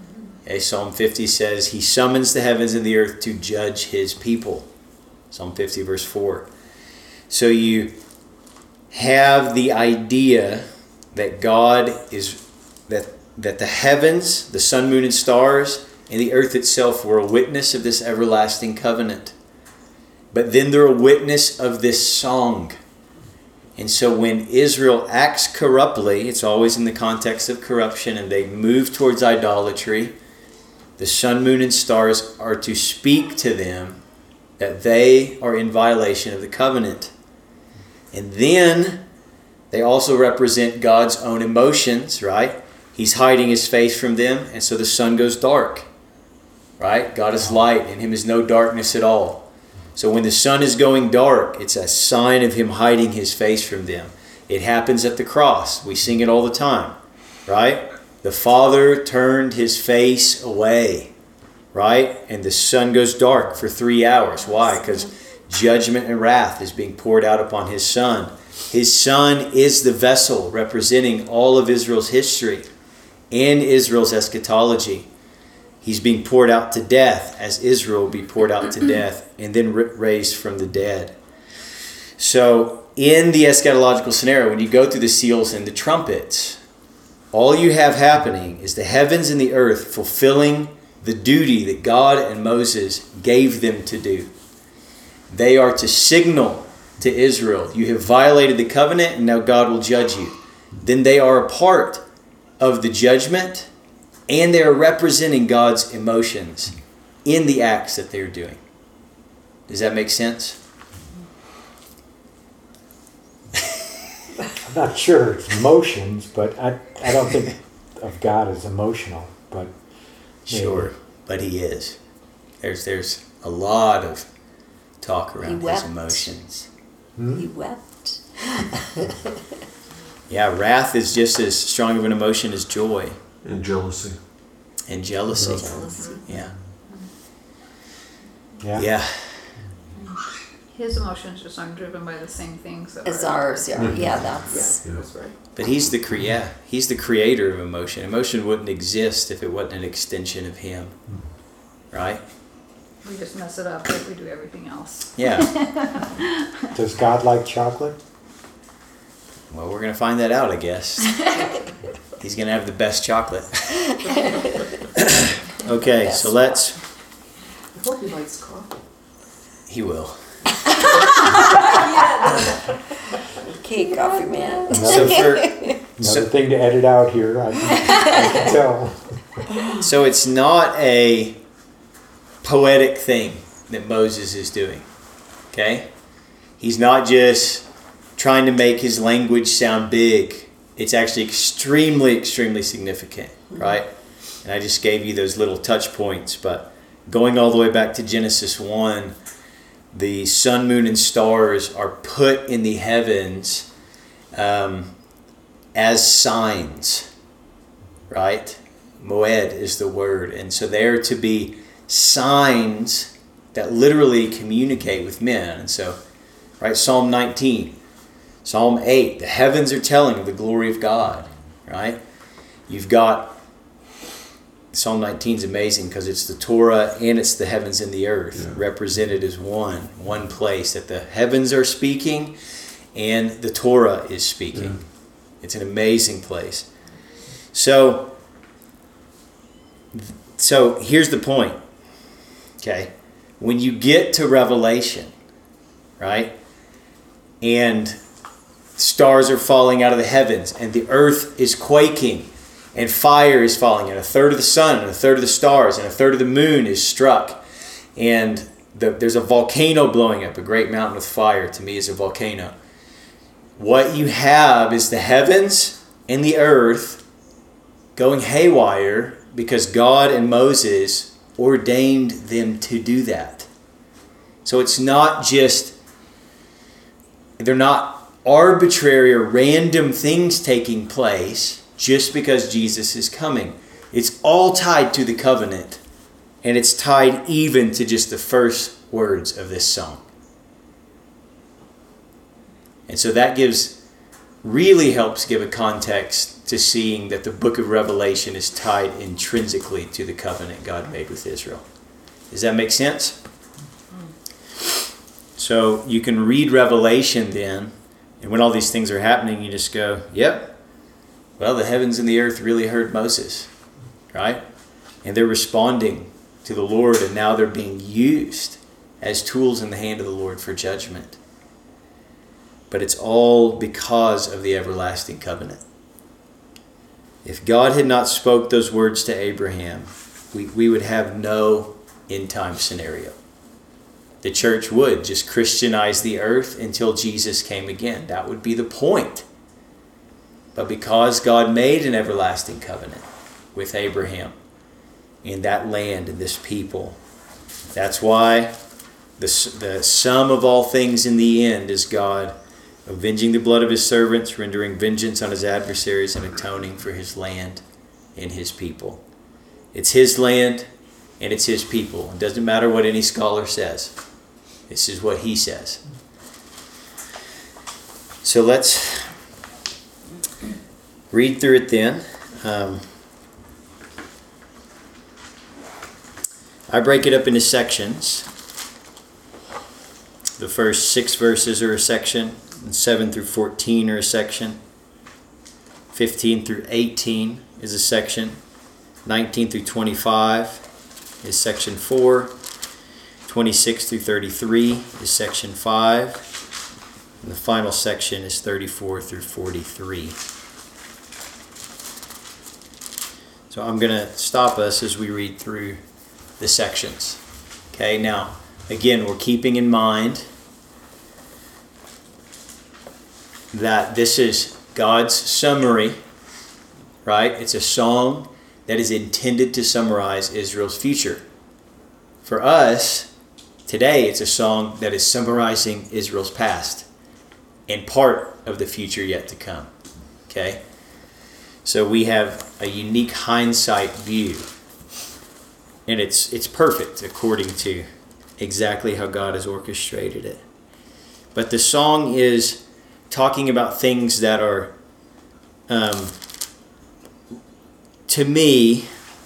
Okay, Psalm fifty says, he summons the heavens and the earth to judge his people. Psalm fifty, verse four. So you have the idea that God is, that, that the heavens, the sun, moon, and stars, and the earth itself were a witness of this everlasting covenant. But then they're a witness of this song. And so when Israel acts corruptly, it's always in the context of corruption, and they move towards idolatry, the sun, moon, and stars are to speak to them that they are in violation of the covenant. And then they also represent God's own emotions, right? He's hiding his face from them, and so the sun goes dark, right? God is light, in him is no darkness at all. So when the sun is going dark, it's a sign of him hiding his face from them. It happens at the cross. We sing it all the time, right? The Father turned his face away, right? And the sun goes dark for three hours. Why? Because judgment and wrath is being poured out upon his Son. His Son is the vessel representing all of Israel's history and Israel's eschatology. He's being poured out to death as Israel will be poured out to death and then raised from the dead. So in the eschatological scenario, when you go through the seals and the trumpets, all you have happening is the heavens and the earth fulfilling the duty that God and Moses gave them to do. They are to signal to Israel, you have violated the covenant and now God will judge you. Then they are a part of the judgment, and they are representing God's emotions in the acts that they're doing. Does that make sense? I'm not sure it's emotions, but I, I don't think of God as emotional. But maybe. Sure, but he is. There's there's a lot of talk around his wept. emotions. Hmm? He wept. Yeah, wrath is just as strong of an emotion as joy. And jealousy. And jealousy. Jealousy. Yeah. Yeah. Yeah. His emotions just aren't driven by the same things that As are- ours, yeah, yeah, that's, Yeah. That's right. But he's the cre- yeah, he's the creator of emotion. Emotion wouldn't exist if it wasn't an extension of him. Right? We just mess it up like we do everything else. Yeah. Does God like chocolate? Well, we're going to find that out, I guess. He's going to have the best chocolate. Okay, Best so let's... I hope he likes coffee. He will. okay, coffee man. So for... Another So, thing to edit out here, I can, I can tell. so it's not a poetic thing that Moses is doing. Okay? He's not just trying to make his language sound big. It's actually extremely, extremely significant, right? And I just gave you those little touch points, but going all the way back to Genesis one, the sun, moon, and stars are put in the heavens um, as signs, right? Moed is the word. And so they're to be signs that literally communicate with men. And so, right, Psalm nineteen, Psalm eight, the heavens are telling of the glory of God, right? You've got, Psalm nineteen is amazing because it's the Torah and it's the heavens and the earth Yeah. represented as one, one place that the heavens are speaking and the Torah is speaking. Yeah. It's an amazing place. So, so here's the point, okay? When you get to Revelation, right, and stars are falling out of the heavens and the earth is quaking and fire is falling and a third of the sun and a third of the stars and a third of the moon is struck and the, there's a volcano blowing up, a great mountain with fire to me is a volcano. What you have is the heavens and the earth going haywire because God and Moses ordained them to do that. So it's not just, they're not arbitrary or random things taking place just because Jesus is coming. It's all tied to the covenant, and it's tied even to just the first words of this song. And so that gives, really helps give a context to seeing that the book of Revelation is tied intrinsically to the covenant God made with Israel. Does that make sense? So you can read Revelation then, and when all these things are happening, you just go, yep, well, the heavens and the earth really heard Moses, right? And they're responding to the Lord, and now they're being used as tools in the hand of the Lord for judgment. But it's all because of the everlasting covenant. If God had not spoke those words to Abraham, we, we would have no end-time scenario. The church would just Christianize the earth until Jesus came again. That would be the point. But because God made an everlasting covenant with Abraham in that land and this people, that's why the, the sum of all things in the end is God avenging the blood of his servants, rendering vengeance on his adversaries, and atoning for his land and his people. It's his land and it's his people. It doesn't matter what any scholar says. This is what he says. So let's read through it then. Um, I break it up into sections. The first six verses are a section, and seven through fourteen are a section. fifteen through eighteen is a section. nineteen through twenty-five is section four. twenty-six through thirty-three is section five. And the final section is thirty-four through forty-three. So I'm going to stop us as we read through the sections. Okay, now, again, we're keeping in mind that this is God's summary, right? It's a song that is intended to summarize Israel's future. For us, today, it's a song that is summarizing Israel's past and part of the future yet to come. Okay? So we have a unique hindsight view. And it's it's perfect according to exactly how God has orchestrated it. But the song is talking about things that are, um, to me,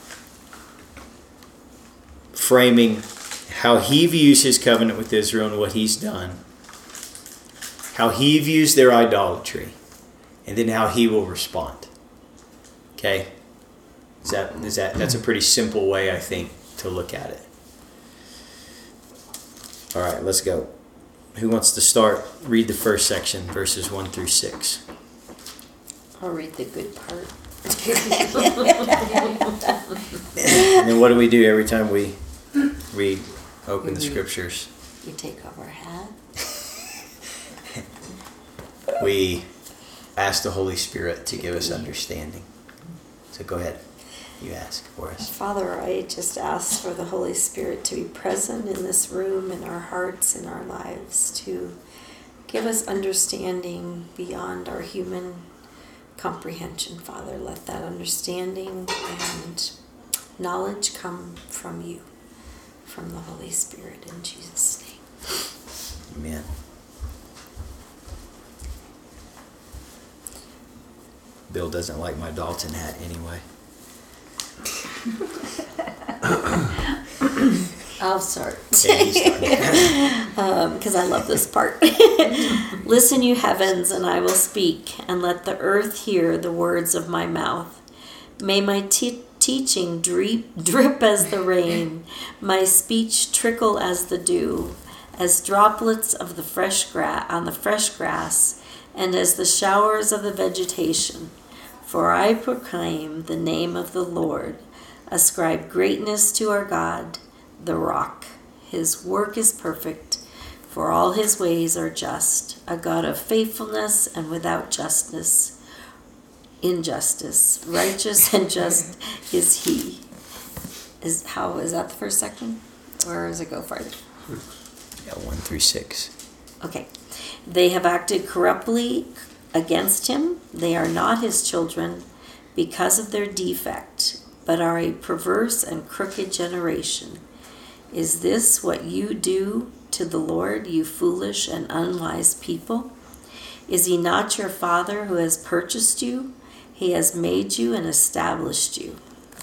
framing how he views his covenant with Israel and what he's done, how he views their idolatry, and then how he will respond. Okay? Is that, is that, that's a pretty simple way, I think, to look at it. All right, let's go. Who wants to start? Read the first section, verses one through six. I'll read the good part. And then what do we do every time we read, open the scriptures? You take off our hat. We ask the Holy Spirit to give us understanding. So go ahead. You ask for us. Father, I just ask for the Holy Spirit to be present in this room, in our hearts, in our lives, to give us understanding beyond our human comprehension, Father. Let that understanding and knowledge come from you, from the Holy Spirit, in Jesus' name. Amen. Bill doesn't like my Dalton hat anyway. I'll start. Okay, you start. um, because I love this part. Listen, you heavens, and I will speak, and let the earth hear the words of my mouth. May my te- teaching drip, drip as the rain, my speech trickle as the dew, as droplets of the fresh gra- on the fresh grass, and as the showers of the vegetation. For I proclaim the name of the Lord. Ascribe greatness to our God, the rock. His work is perfect, for all his ways are just. A God of faithfulness and without justice, injustice. Righteous and just is he. Is how is that the first section? Or does it go farther? Yeah, one through six. Okay. They have acted corruptly against him. They are not his children because of their defect, but are a perverse and crooked generation. Is this what you do to the Lord, you foolish and unwise people? Is he not your father who has purchased you? He has made you and established you.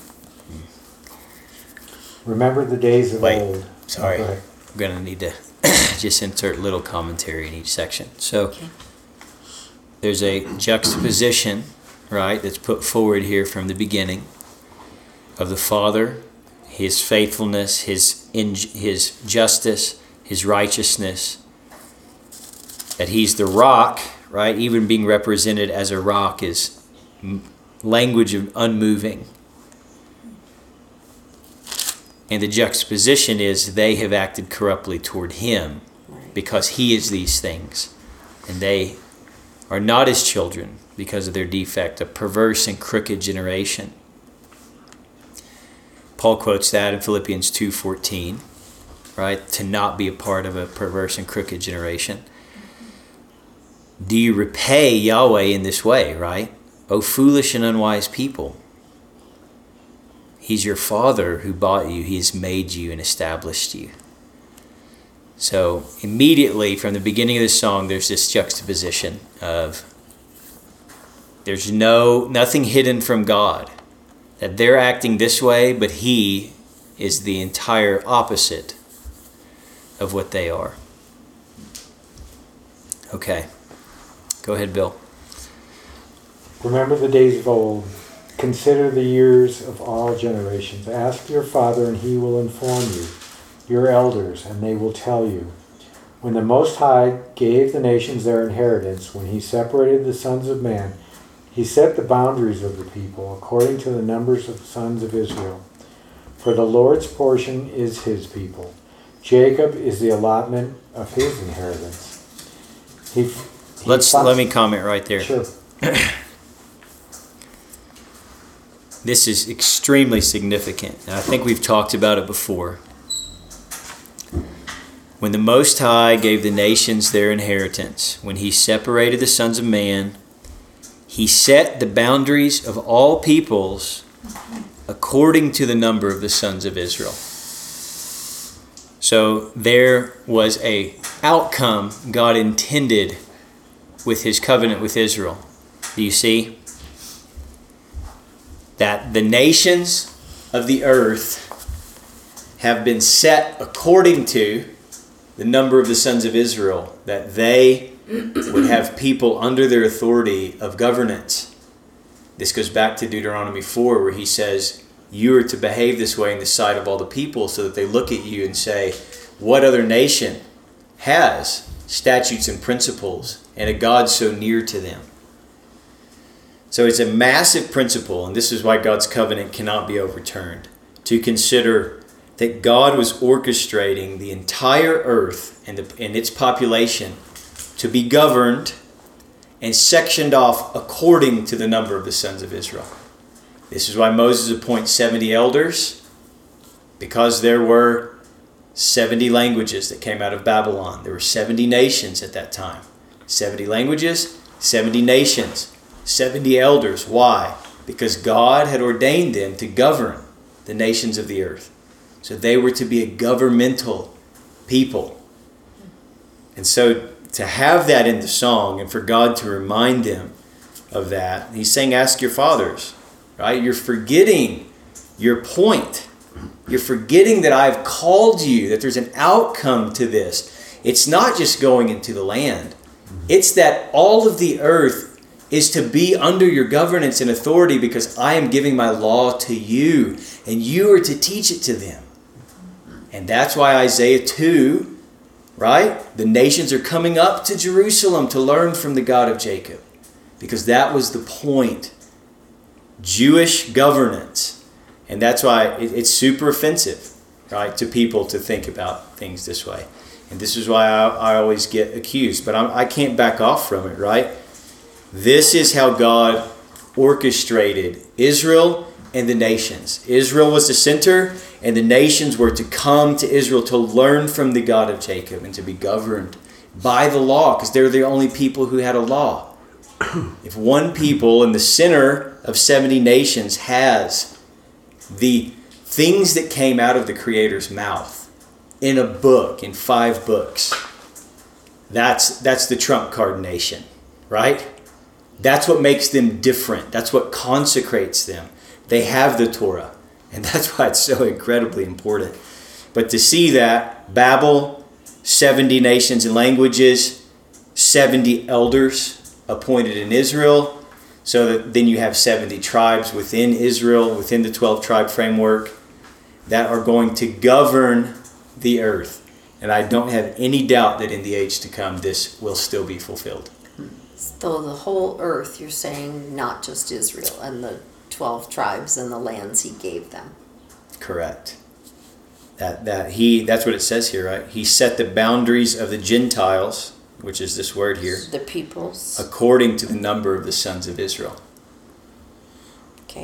Remember the days of Wait, old. sorry. Oh, go ahead. I'm going to need to just insert little commentary in each section. So Okay. there's a juxtaposition, right, that's put forward here from the beginning of the Father, his faithfulness, his in, his justice, his righteousness, that he's the rock, right? Even being represented as a rock is m- language of unmoving. And the juxtaposition is they have acted corruptly toward him because he is these things. And they are not his children because of their defect, a perverse and crooked generation. Paul quotes that in Philippians two fourteen, right? To not be a part of a perverse and crooked generation. Do you repay Yahweh in this way, right? O foolish and unwise people. He's your Father who bought you. He has made you and established you. So immediately from the beginning of the song, there's this juxtaposition of there's no nothing hidden from God. That they're acting this way, but he is the entire opposite of what they are. Okay. Go ahead, Bill. Remember the days of old. Consider the years of all generations. Ask your father, and he will inform you. Your elders, and they will tell you. When the Most High gave the nations their inheritance, when he separated the sons of man, he set the boundaries of the people according to the numbers of the sons of Israel. For the Lord's portion is his people. Jacob is the allotment of his inheritance. He, he Let's finds, let me comment right there. Sure. This is extremely significant. And I think we've talked about it before. When the Most High gave the nations their inheritance, when he separated the sons of man, he set the boundaries of all peoples according to the number of the sons of Israel. So there was a outcome God intended with his covenant with Israel. Do you see? That the nations of the earth have been set according to the number of the sons of Israel, that they would have people under their authority of governance. This goes back to Deuteronomy four, where he says, you are to behave this way in the sight of all the people, so that they look at you and say, what other nation has statutes and principles and a God so near to them? So it's a massive principle, and this is why God's covenant cannot be overturned, to consider that God was orchestrating the entire earth and, the, and its population to be governed and sectioned off according to the number of the sons of Israel. This is why Moses appoints seventy elders, because there were seventy languages that came out of Babylon. There were seventy nations at that time. seventy languages, seventy nations, seventy elders. Why? Because God had ordained them to govern the nations of the earth. So they were to be a governmental people. And so to have that in the song and for God to remind them of that, he's saying, ask your fathers, right? You're forgetting your point. You're forgetting that I've called you, that there's an outcome to this. It's not just going into the land. It's that all of the earth is to be under your governance and authority because I am giving my law to you and you are to teach it to them. And that's why Isaiah two, right? The nations are coming up to Jerusalem to learn from the God of Jacob, because that was the point. Jewish governance. And that's why it's super offensive, right, to people to think about things this way. And this is why I, I always get accused. But I'm, I can't back off from it, right? This is how God orchestrated Israel and the nations. Israel was the center, and the nations were to come to Israel to learn from the God of Jacob and to be governed by the law, because they're the only people who had a law. If one people in the center of seventy nations has the things that came out of the Creator's mouth in a book, in five books, that's that's the trump card nation, right? That's what makes them different. That's what consecrates them. They have the Torah. And that's why it's so incredibly important. But to see that, Babel, seventy nations and languages, seventy elders appointed in Israel, so that then you have seventy tribes within Israel, within the twelve tribe framework, that are going to govern the earth. And I don't have any doubt that in the age to come, this will still be fulfilled. So the whole earth, you're saying, not just Israel and the twelve tribes and the lands he gave them. Correct. That that he that's what it says here, right? He set the boundaries of the Gentiles, which is this word here, The peoples. according to the number of the sons of Israel. Okay.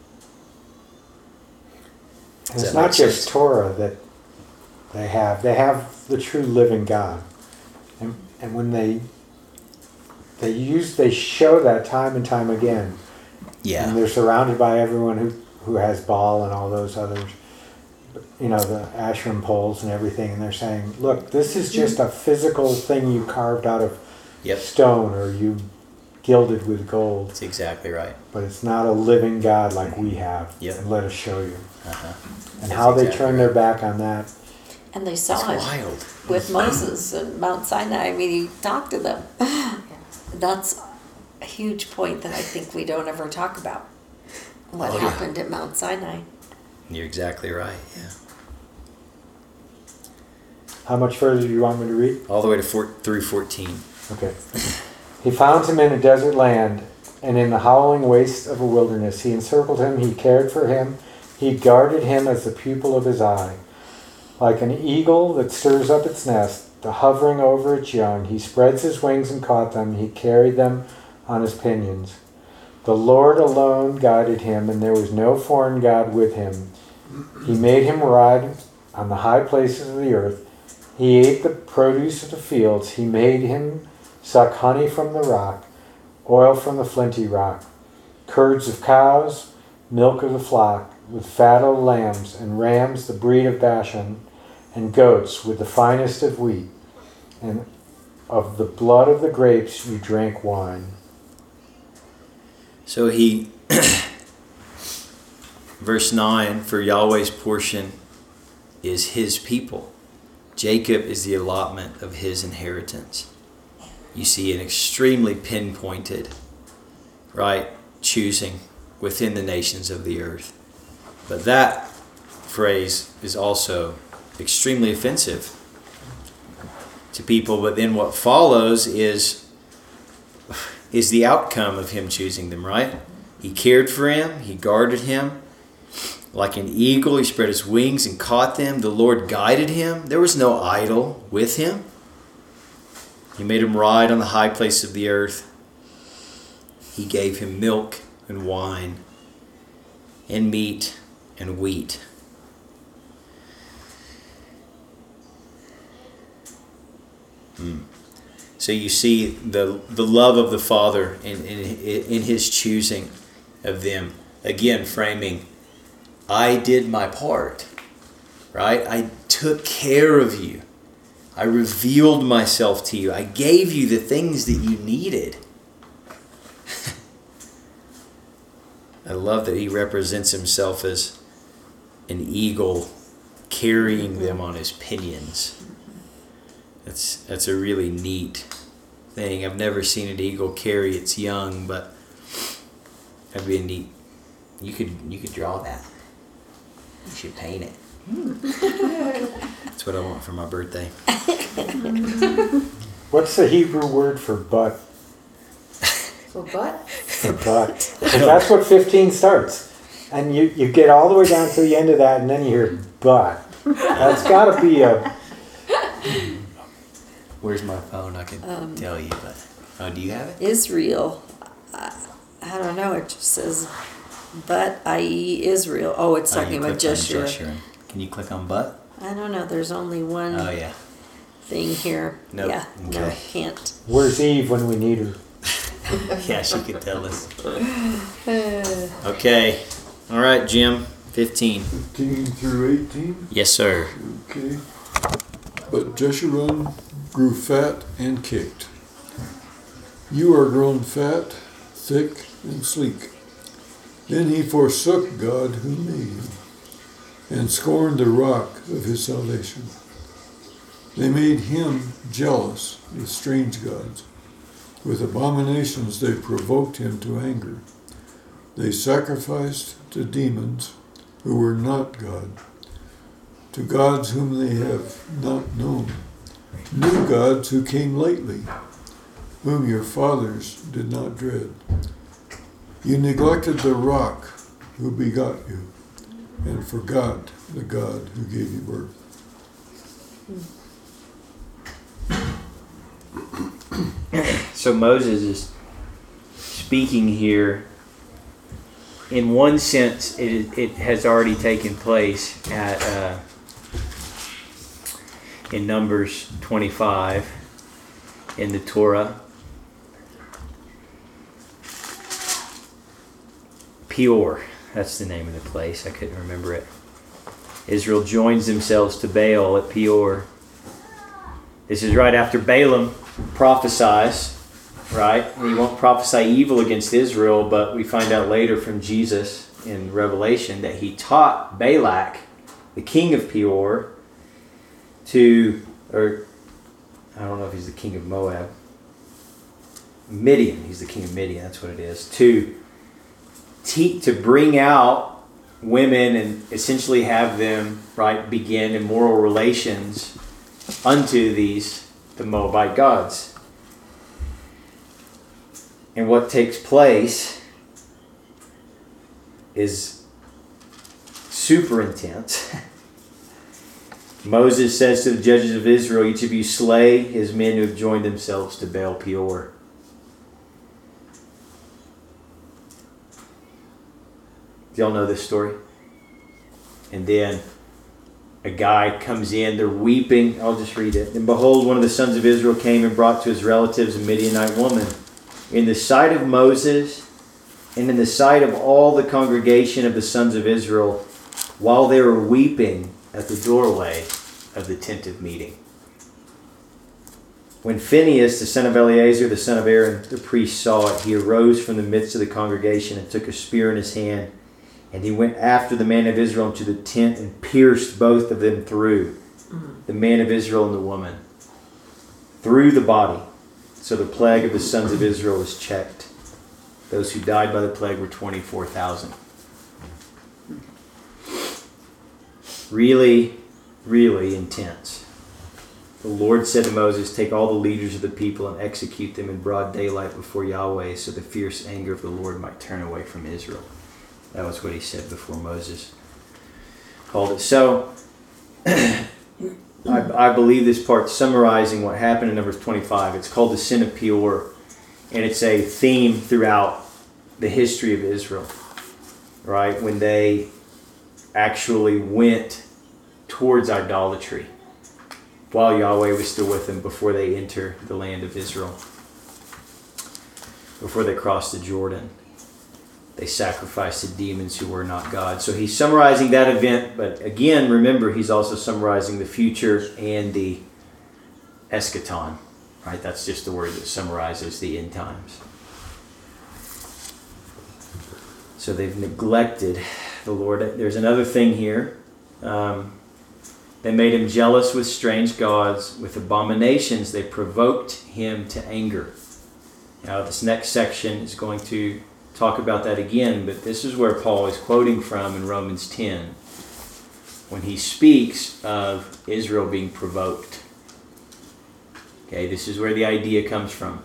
And Does it's that not make just sense? Torah that they have. They have the true living God. And and when they they use they show that time and time again. And Yeah. they're surrounded by everyone who, who has Baal and all those others. You know, the Asherim poles and everything, and they're saying, look, this is just a physical thing you carved out of Yep. stone or you gilded with gold. That's exactly right. But it's not a living God like we have. Yep. And let us show you. Uh-huh. And That's how they exactly turn right. their back on that. And they saw It's it wild. with Moses and Mount Sinai. I mean, he talked to them. That's a huge point that I think we don't ever talk about. What Oh, yeah. happened at Mount Sinai. You're exactly right. Yeah. How much further do you want me to read? All the way to four, through fourteen. Okay. He found him in a desert land, and in the howling waste of a wilderness. He encircled him, he cared for him, he guarded him as the pupil of his eye. Like an eagle that stirs up its nest, the hovering over its young, he spreads his wings and caught them, he carried them on his pinions. The Lord alone guided him, and there was no foreign god with him. He made him ride on the high places of the earth. He ate the produce of the fields. He made him suck honey from the rock, oil from the flinty rock, curds of cows, milk of the flock, with fat of lambs and rams, the breed of Bashan, and goats with the finest of wheat. And of the blood of the grapes you drank wine. So he, verse nine, for Yahweh's portion is his people. Jacob is the allotment of his inheritance. You see an extremely pinpointed, right, choosing within the nations of the earth. But that phrase is also extremely offensive to people. But then what follows is, is the outcome of him choosing them, right? He cared for him. He guarded him. Like an eagle, he spread his wings and caught them. The Lord guided him. There was no idol with him. He made him ride on the high place of the earth. He gave him milk and wine and meat and wheat. Mm. So you see the the love of the Father in, in, in his choosing of them. Again, framing, I did my part, right? I took care of you. I revealed myself to you. I gave you the things that you needed. I love that he represents himself as an eagle carrying them on his pinions. That's that's a really neat thing. I've never seen an eagle carry its young, but that'd be a neat. You could you could draw that. You should paint it. That's what I want for my birthday. What's the Hebrew word for butt? For butt? For butt. That's what fifteen starts. And you, you get all the way down to the end of that, and then you hear butt. That's got to be a... Where's my phone? I can Um, tell you, but oh, do you have it? Israel. I, I don't know. It just says, but that is Israel. Oh, it's Oh, talking you about clicked on Jeshurun. Jeshurun. Can you click on butt? I don't know. There's only one Oh yeah. thing here. Nope. Yeah. No, Okay. can't. Where's Eve when we need her? Yeah, she could tell us. Okay. All right, Jim. Fifteen. Fifteen through eighteen, Yes, sir. okay. But Jeshurun grew fat and kicked. You are grown fat, thick and sleek. Then he forsook God who made him, and scorned the rock of his salvation. They made him jealous with strange gods. With abominations they provoked him to anger. They sacrificed to demons who were not God, to gods whom they have not known, new gods who came lately, whom your fathers did not dread. You neglected the rock who begot you, and forgot the God who gave you birth. So Moses is speaking here. In one sense, it, it has already taken place at uh, in Numbers twenty-five in the Torah. Peor, that's the name of the place. I couldn't remember it. Israel joins themselves to Baal at Peor. This is right after Balaam prophesies, right? And he won't prophesy evil against Israel, but we find out later from Jesus in Revelation that he taught Balak, the king of Peor, to, or I don't know if he's the king of Moab, Midian, he's the king of Midian, that's what it is, to te- to bring out women and essentially have them, right, begin immoral relations unto these, the Moabite gods. And what takes place is super intense. Moses says to the judges of Israel, each of you slay his men who have joined themselves to Baal Peor. Do y'all know this story? And then a guy comes in, they're weeping. I'll just read it. And behold, one of the sons of Israel came and brought to his relatives a Midianite woman. In the sight of Moses and in the sight of all the congregation of the sons of Israel, while they were weeping at the doorway of the tent of meeting. When Phinehas, the son of Eleazar, the son of Aaron, the priest, saw it, he arose from the midst of the congregation and took a spear in his hand. And he went after the man of Israel into the tent and pierced both of them through, the man of Israel and the woman, through the body. So the plague of the sons of Israel was checked. Those who died by the plague were twenty-four thousand. Really, really intense. The Lord said to Moses, take all the leaders of the people and execute them in broad daylight before Yahweh, so the fierce anger of the Lord might turn away from Israel. That was what he said before Moses called it. So, I, I believe this part's summarizing what happened in Numbers twenty-five. It's called the sin of Peor, and it's a theme throughout the history of Israel, right? When they actually went towards idolatry while Yahweh was still with them before they enter the land of Israel, before they crossed the Jordan. They sacrificed to demons who were not God. So he's summarizing that event, but again, remember, he's also summarizing the future and the eschaton, right? That's just the word that summarizes the end times. So they've neglected the Lord. There's another thing here. Um, they made him jealous with strange gods. With abominations, they provoked him to anger. Now, this next section is going to talk about that again, but this is where Paul is quoting from in Romans ten when he speaks of Israel being provoked. Okay, this is where the idea comes from.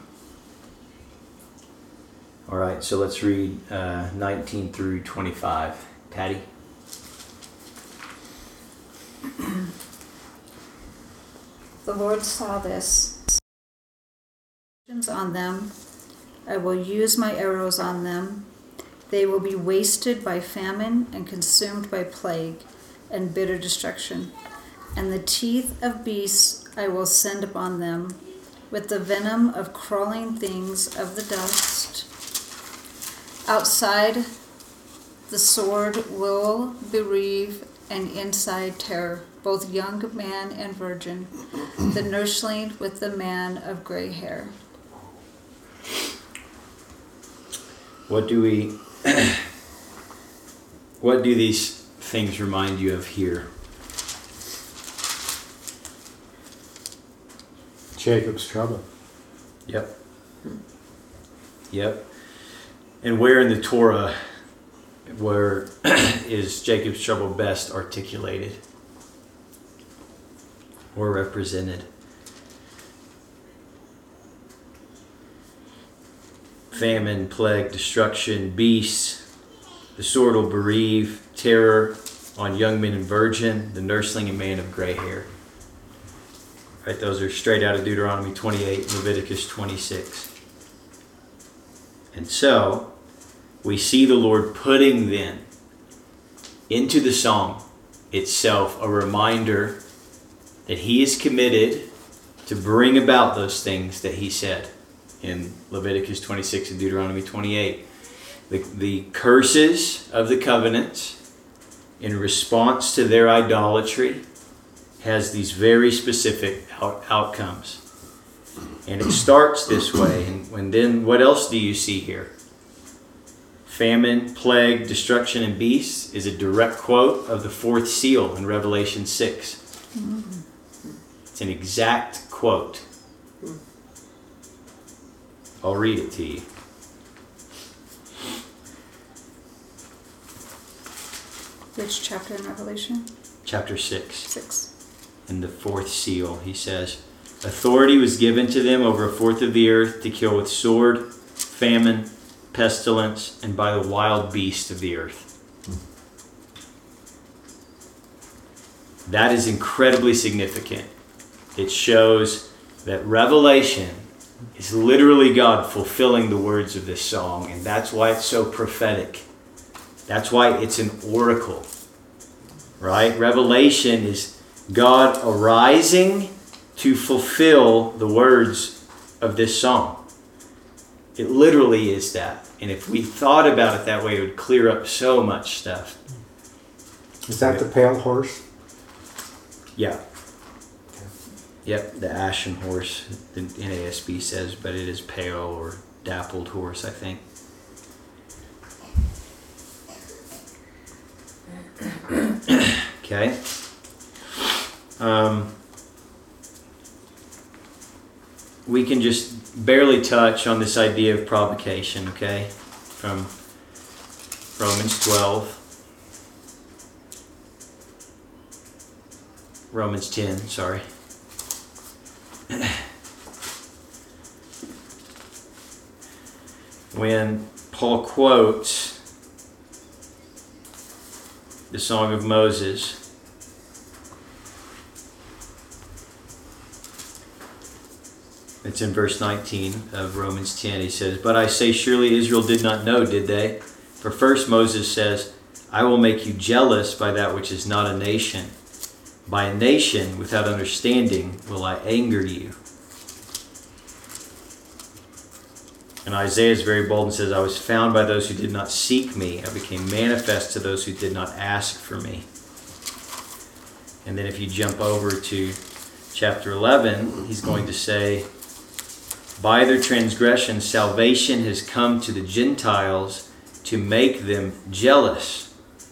All right, so let's read uh, nineteen through twenty-five. Patty? The Lord saw this on them. I will use my arrows on them. They will be wasted by famine and consumed by plague and bitter destruction. And the teeth of beasts I will send upon them, with the venom of crawling things of the dust. Outside the sword will bereave, and inside terror, both young man and virgin, the nursling with the man of gray hair. What do we, what do these things remind you of here? Jacob's trouble. Yep. Yep. And where in the Torah, where is Jacob's trouble best articulated or represented? Famine, plague, destruction, beasts, the sword will bereave, terror on young men and virgin, the nursling and man of gray hair. Right, those are straight out of Deuteronomy twenty-eight, Leviticus twenty-six. And so, we see the Lord putting then into the song itself a reminder that He is committed to bring about those things that He said in Leviticus twenty-six and Deuteronomy twenty-eight. The, the curses of the covenants in response to their idolatry has these very specific out, outcomes. And it starts this way. And, and then what else do you see here? Famine, plague, destruction, and beasts is a direct quote of the fourth seal in Revelation six. It's an exact quote. I'll read it to you. Which chapter in Revelation? Chapter six. Six. In the fourth seal, he says, authority was given to them over a fourth of the earth to kill with sword, famine, pestilence, and by the wild beast of the earth. That is incredibly significant. It shows that Revelation is literally God fulfilling the words of this song, and that's why it's so prophetic. That's why it's an oracle, right? Revelation is God arising to fulfill the words of this song. It literally is that. And if we thought about it that way, it would clear up so much stuff. Is that the pale horse? Yeah. Yep, the ashen horse, the N A S B says, but it is pale or dappled horse, I think. Okay. Um, we can just barely touch on this idea of provocation, okay, from Romans twelve. Romans ten, sorry. When Paul quotes the Song of Moses, it's in verse nineteen of Romans ten. He says, but I say, surely Israel did not know, did they? For first Moses says, I will make you jealous by that which is not a nation. By a nation without understanding will I anger you. And Isaiah is very bold and says, I was found by those who did not seek me. I became manifest to those who did not ask for me. And then if you jump over to chapter eleven, he's going to say, by their transgression, salvation has come to the Gentiles to make them jealous.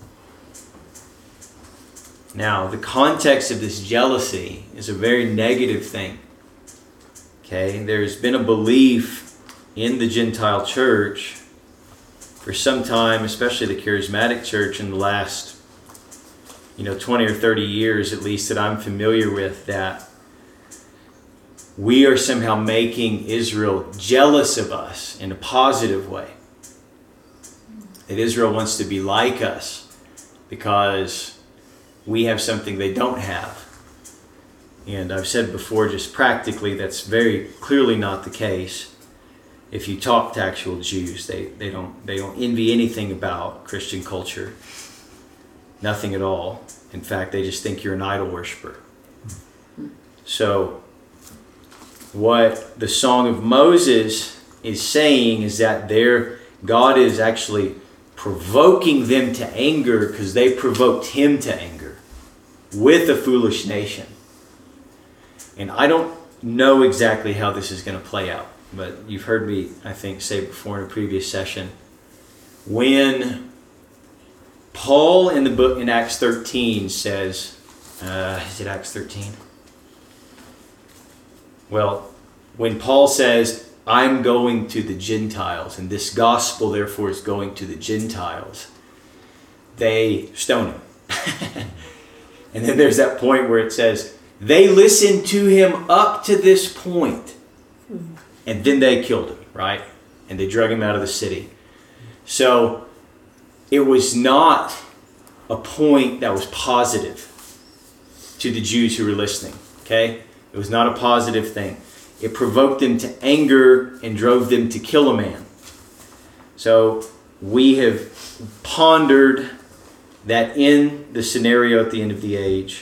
Now, the context of this jealousy is a very negative thing. Okay, there's been a belief in the Gentile church for some time, especially the charismatic church in the last, you know, twenty or thirty years at least that I'm familiar with, that we are somehow making Israel jealous of us in a positive way. That Israel wants to be like us because we have something they don't have. And I've said before, just practically, that's very clearly not the case. If you talk to actual Jews, they, they don't they don't envy anything about Christian culture. Nothing at all. In fact, they just think you're an idol worshiper. So, what the Song of Moses is saying is that their God is actually provoking them to anger because they provoked Him to anger with a foolish nation. And I don't know exactly how this is going to play out, but you've heard me, I think, say before in a previous session, When Paul in the book in Acts thirteen says, uh, is it Acts thirteen? Well, when Paul says, I'm going to the Gentiles, and this gospel therefore is going to the Gentiles, they stone him. And then there's that point where it says, they listened to him up to this point, and then they killed him, right? And they drug him out of the city. So it was not a point that was positive to the Jews who were listening, okay? It was not a positive thing. It provoked them to anger and drove them to kill a man. So we have pondered that in the scenario at the end of the age,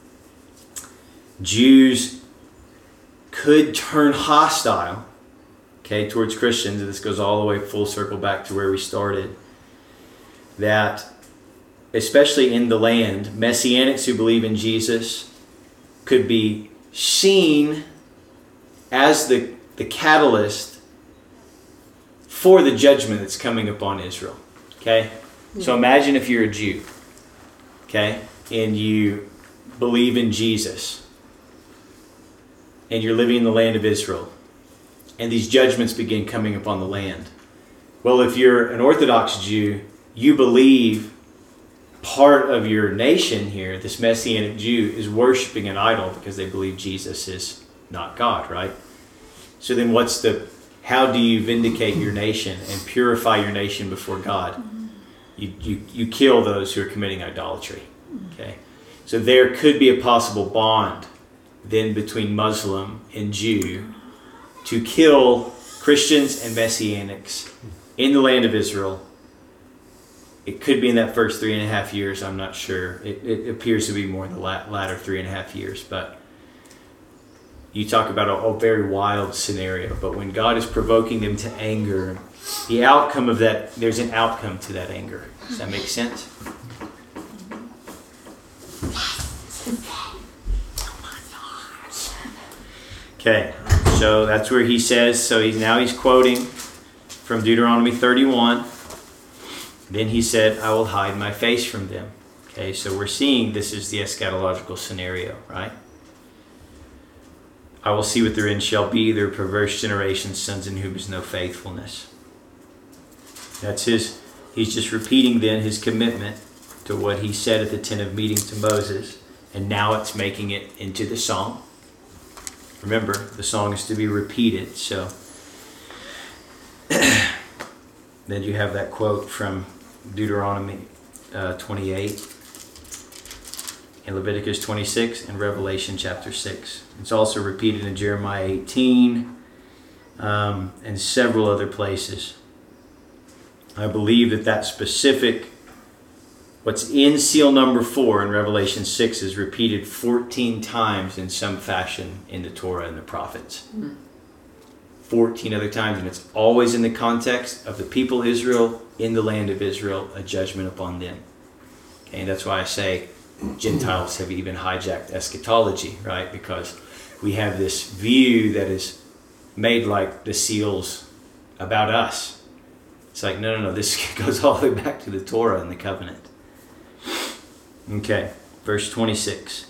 Jews could turn hostile, okay, towards Christians. And this goes all the way full circle back to where we started. That, especially in the land, Messianics who believe in Jesus could be seen as the, the catalyst for the judgment that's coming upon Israel. Okay? Yeah. So imagine if you're a Jew, okay, and you believe in Jesus, and you're living in the land of Israel, and these judgments begin coming upon the land. Well, if you're an Orthodox Jew, you believe part of your nation here, this Messianic Jew, is worshiping an idol because they believe Jesus is not God, right? So then what's the, how do you vindicate your nation and purify your nation before God? You, you, you kill those who are committing idolatry, okay? So there could be a possible bond then between Muslim and Jew to kill Christians and Messianics in the land of Israel. It could be in that first three and a half years, I'm not sure. It, it appears to be more in the latter three and a half years, but you talk about a, a very wild scenario. But when God is provoking them to anger, the outcome of that, there's an outcome to that anger. Does that make sense? Okay, so that's where he says, so he's now he's quoting from Deuteronomy thirty-one. Then he said, I will hide my face from them. Okay, so we're seeing this is the eschatological scenario, right? I will see what their end shall be, their perverse generation, sons in whom is no faithfulness. That's his, he's just repeating then his commitment to what he said at the tent of meeting to Moses. And now it's making it into the song. Remember, the song is to be repeated, so then you have that quote from Deuteronomy uh, twenty-eight, in Leviticus twenty-six, and Revelation chapter six. It's also repeated in Jeremiah eighteen um, and several other places. I believe that that specific, what's in seal number four in Revelation six is repeated fourteen times in some fashion in the Torah and the prophets. Mm. fourteen other times, and it's always in the context of the people Israel in the land of Israel, a judgment upon them. Okay, and that's why I say Gentiles have even hijacked eschatology, right? Because we have this view that is made like the seals about us. It's like, no, no, no, this goes all the way back to the Torah and the covenant. Okay, verse twenty-six.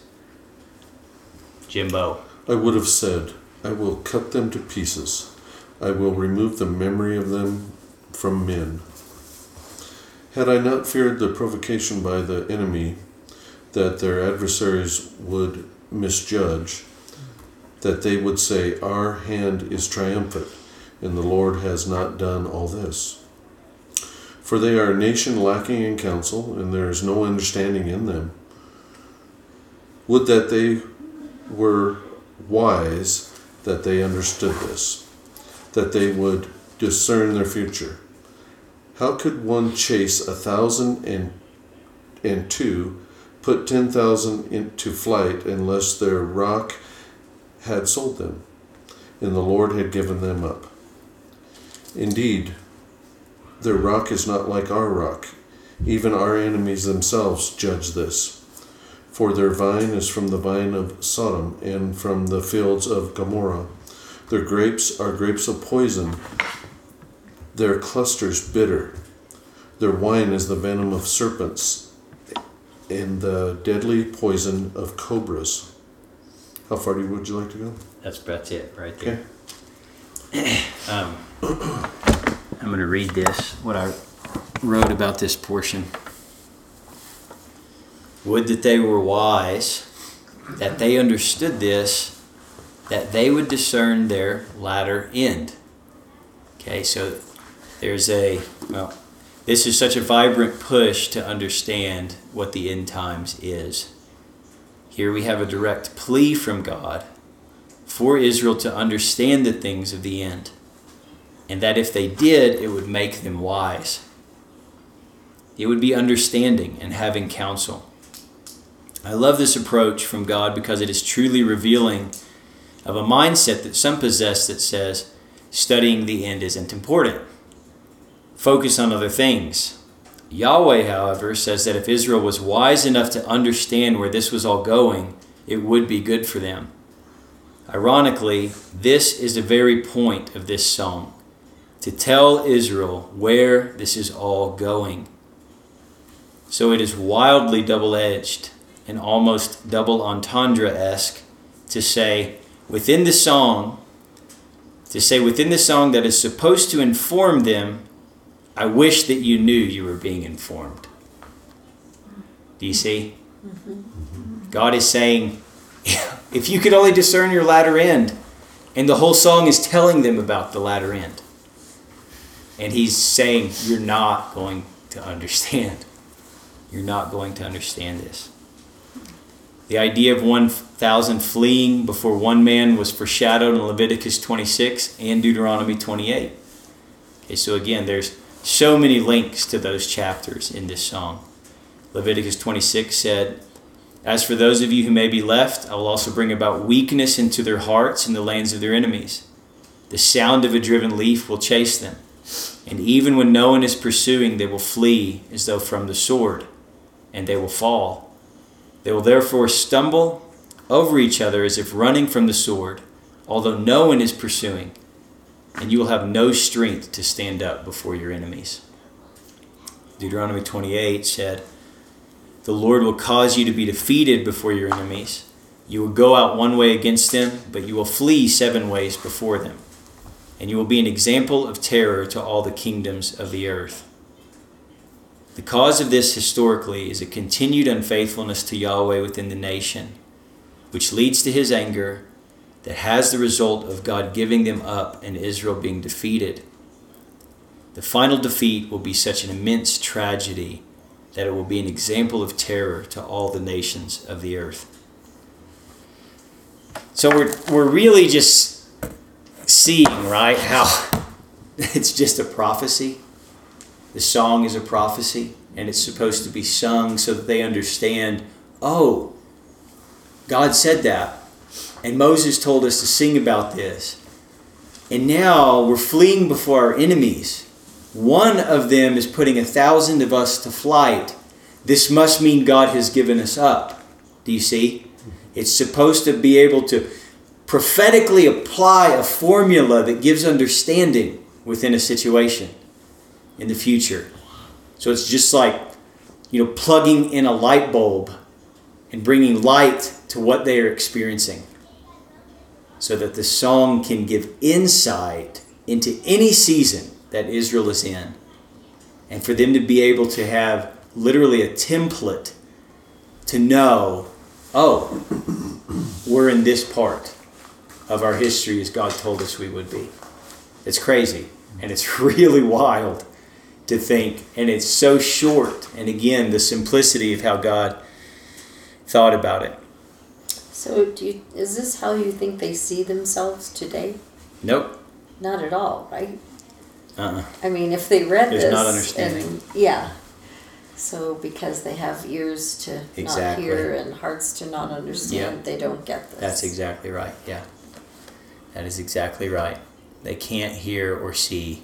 Jimbo. I would have said, I will cut them to pieces. I will remove the memory of them from men. Had I not feared the provocation by the enemy, that their adversaries would misjudge, that they would say, our hand is triumphant, and the Lord has not done all this. For they are a nation lacking in counsel, and there is no understanding in them. Would that they were wise, that they understood this, that they would discern their future. How could one chase a thousand and, and two, put ten thousand into flight, unless their rock had sold them, and the Lord had given them up? Indeed, their rock is not like our rock. Even our enemies themselves judge this. For their vine is from the vine of Sodom, and from the fields of Gomorrah. Their grapes are grapes of poison, their clusters bitter. Their wine is the venom of serpents and the deadly poison of cobras. How far do you, would you like to go? That's that's it right there. Um, I'm going to read this, what I wrote about this portion. Would that they were wise, that they understood this, that they would discern their latter end. Okay, so there's a, well, this is such a vibrant push to understand what the end times is. Here we have a direct plea from God for Israel to understand the things of the end, and that if they did, it would make them wise. It would be understanding and having counsel. I love this approach from God because it is truly revealing of a mindset that some possess that says studying the end isn't important. Focus on other things. Yahweh, however, says that if Israel was wise enough to understand where this was all going, it would be good for them. Ironically, this is the very point of this song, to tell Israel where this is all going. So it is wildly double-edged and almost double entendre-esque to say within the song, to say within the song that is supposed to inform them, I wish that you knew you were being informed. Do you see? Mm-hmm. God is saying, if you could only discern your latter end, and the whole song is telling them about the latter end. And he's saying, you're not going to understand. You're not going to understand this. The idea of one thousand fleeing before one man was foreshadowed in Leviticus twenty-six and Deuteronomy twenty-eight. Okay, so again, there's so many links to those chapters in this song. Leviticus twenty-six said, as for those of you who may be left, I will also bring about weakness into their hearts in the lands of their enemies. The sound of a driven leaf will chase them. And even when no one is pursuing, they will flee as though from the sword, and they will fall. They will therefore stumble over each other as if running from the sword, although no one is pursuing, and you will have no strength to stand up before your enemies. Deuteronomy twenty-eight said, the Lord will cause you to be defeated before your enemies. You will go out one way against them, but you will flee seven ways before them. And you will be an example of terror to all the kingdoms of the earth. The cause of this historically is a continued unfaithfulness to Yahweh within the nation, which leads to his anger that has the result of God giving them up and Israel being defeated. The final defeat will be such an immense tragedy that it will be an example of terror to all the nations of the earth. So we're we're really just seeing, right, how it's just a prophecy. The song is a prophecy, and it's supposed to be sung so that they understand, oh, God said that, and Moses told us to sing about this. And now we're fleeing before our enemies. One of them is putting a thousand of us to flight. This must mean God has given us up. Do you see? It's supposed to be able to prophetically apply a formula that gives understanding within a situation in the future. So it's just like, you know, plugging in a light bulb and bringing light to what they are experiencing, so that the song can give insight into any season that Israel is in, and for them to be able to have literally a template to know, oh, we're in this part of our history as God told us we would be. It's crazy, and it's really wild to think, and it's so short, and again, the simplicity of how God thought about it. So do you, is this how you think they see themselves today? Nope. Not at all, right? Uh-uh. I mean, if they read There's this, not understanding. and, yeah. So because they have ears to Exactly. not hear and hearts to not understand, Yeah. they don't get this. That's exactly right. Yeah. That is exactly right. They can't hear or see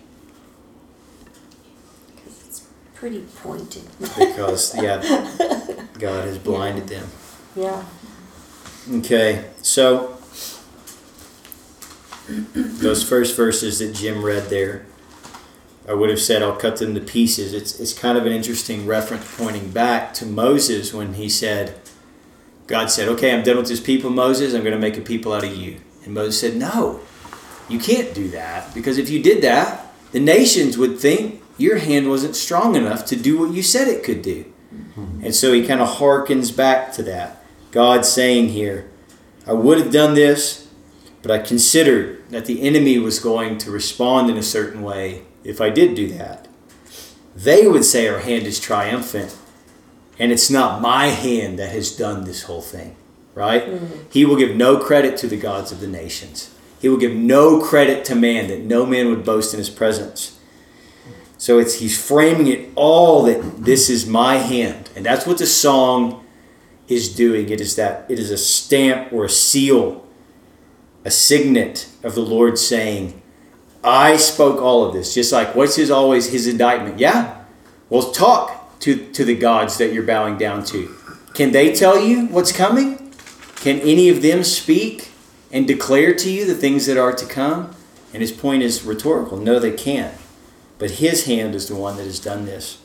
Because it's pretty pointed. because, yeah, God has blinded them. Yeah. Okay, so those first verses that Jim read there I would have said, I'll cut them to pieces. It's, it's kind of an interesting reference pointing back to Moses when he said, God said, okay, I'm done with this people, Moses. I'm going to make a people out of you. And Moses said, no, you can't do that. Because if you did that, the nations would think your hand wasn't strong enough to do what you said it could do. Mm-hmm. And so he kind of harkens back to that. God saying here, I would have done this, but I considered that the enemy was going to respond in a certain way if I did do that. They would say our hand is triumphant, and it's not my hand that has done this whole thing, right? Mm-hmm. He will give no credit to the gods of the nations. He will give no credit to man, that no man would boast in his presence. So it's he's framing it all that this is my hand. And that's what the song is doing. It is that it is a stamp or a seal, a signet of the Lord saying, I spoke all of this. Just like, what's his always his indictment? Yeah? Well, talk to, to the gods that you're bowing down to. Can they tell you what's coming? Can any of them speak and declare to you the things that are to come? And his point is rhetorical. No, they can't. But his hand is the one that has done this.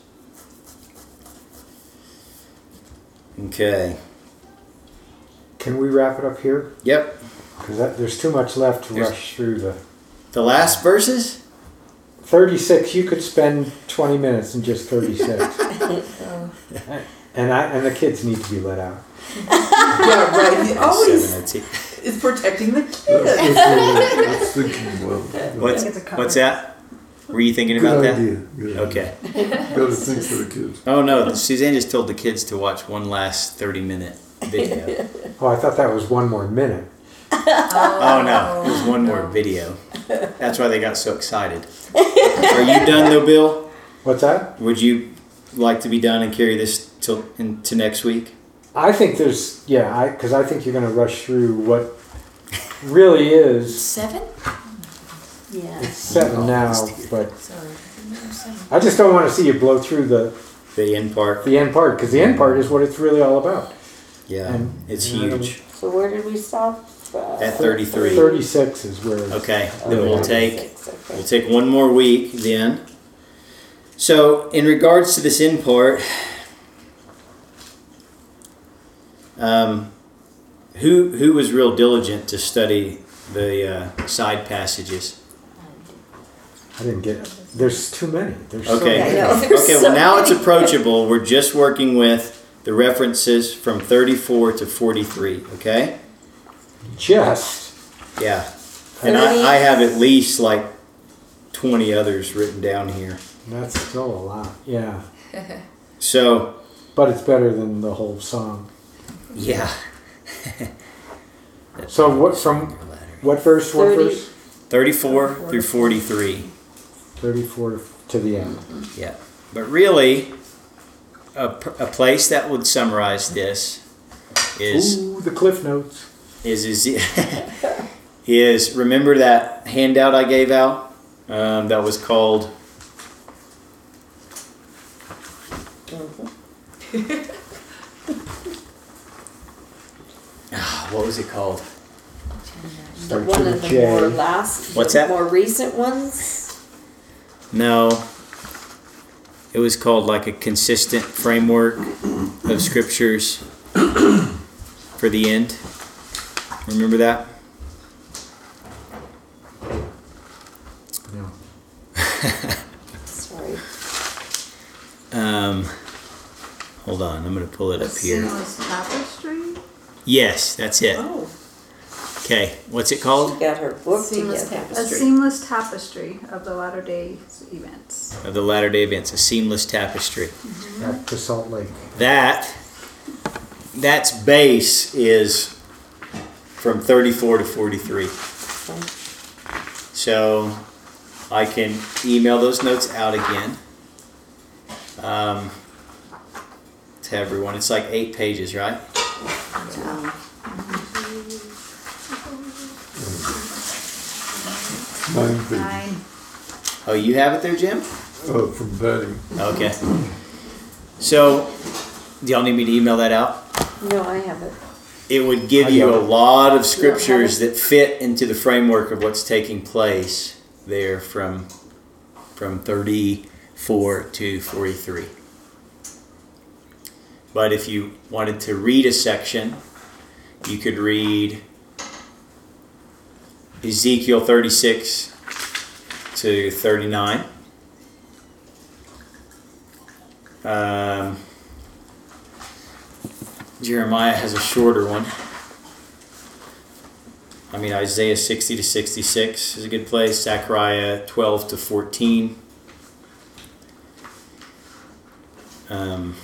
Okay. Can we wrap it up here? Yep. Because there's too much left to There's- rush through the... The last verses? thirty-six, you could spend twenty minutes in just thirty-six. and I and the kids need to be let out. Yeah, right. He always Seven, that's it. is protecting the kids. That's thinking, well, What's, it's a cover. what's that? Were you thinking good about that? idea. Good idea. Okay. Gotta think for the kids. Oh no, Suzanne just told the kids to watch one last thirty minute video. Oh, I thought that was one more minute. Oh no, it was one more video. That's why they got so excited. Are you done though, Bill? What's that? Would you like to be done and carry this till into next week? I think there's, yeah, I because I think you're going to rush through what really is Seven? Yeah. seven now, but Sorry. No, seven. I just don't want to see you blow through the, The end part. the end part, because the end part is what it's really all about. Yeah, And- it's and I don't- huge. So where did we stop? Uh, At thirty-three. thirty-six is where it's... Okay, Oh, then we'll yeah. take thirty-six, we'll okay. take one more week then. So in regards to this end part, um, who who was real diligent to study the uh, side passages? I didn't get it. There's too many. There's so Okay. many. I know, there's Okay, so well now it's many. approachable. We're just working with the references from thirty-four to forty-three, okay? Just. Yeah. And I, I have at least like twenty others written down here. That's still a lot. Yeah. So, But it's better than the whole song. yeah. So what from what verse? What thirty. verse? thirty-four through forty-three. thirty-four to the end. Yeah. But really, a, a place that would summarize this is Ooh, the cliff notes. is is is remember that handout I gave out um, that was called Ah, what was it called? The Starts one with of a the J. more last, What's the that? more recent ones. No. It was called like a consistent framework of scriptures for the end. Remember that? No. Sorry. Um, hold on, I'm going to pull it up here. Seamless tapestry? Yes, that's it. Oh, Okay, what's it she called? got her book Seamless together. A tapestry. seamless tapestry of the latter day events. Of the Latter Day Events, a seamless tapestry. At the Salt Lake. That, that's base is from thirty-four to forty-three. So I can email those notes out again um, to everyone. It's like eight pages, right? Um, Nine pages, Nine. Oh, you have it there, Jim? uh, from Patty. Okay. So, do y'all need me to email that out? no, I have it. It would give I you got a it. lot of scriptures have it? that fit into the framework of what's taking place there from from thirty-four to forty-three. But if you wanted to read a section, you could read Ezekiel thirty-six to thirty-nine. Um, Jeremiah has a shorter one. I mean, Isaiah sixty to sixty-six is a good place. Zechariah twelve to fourteen. Um,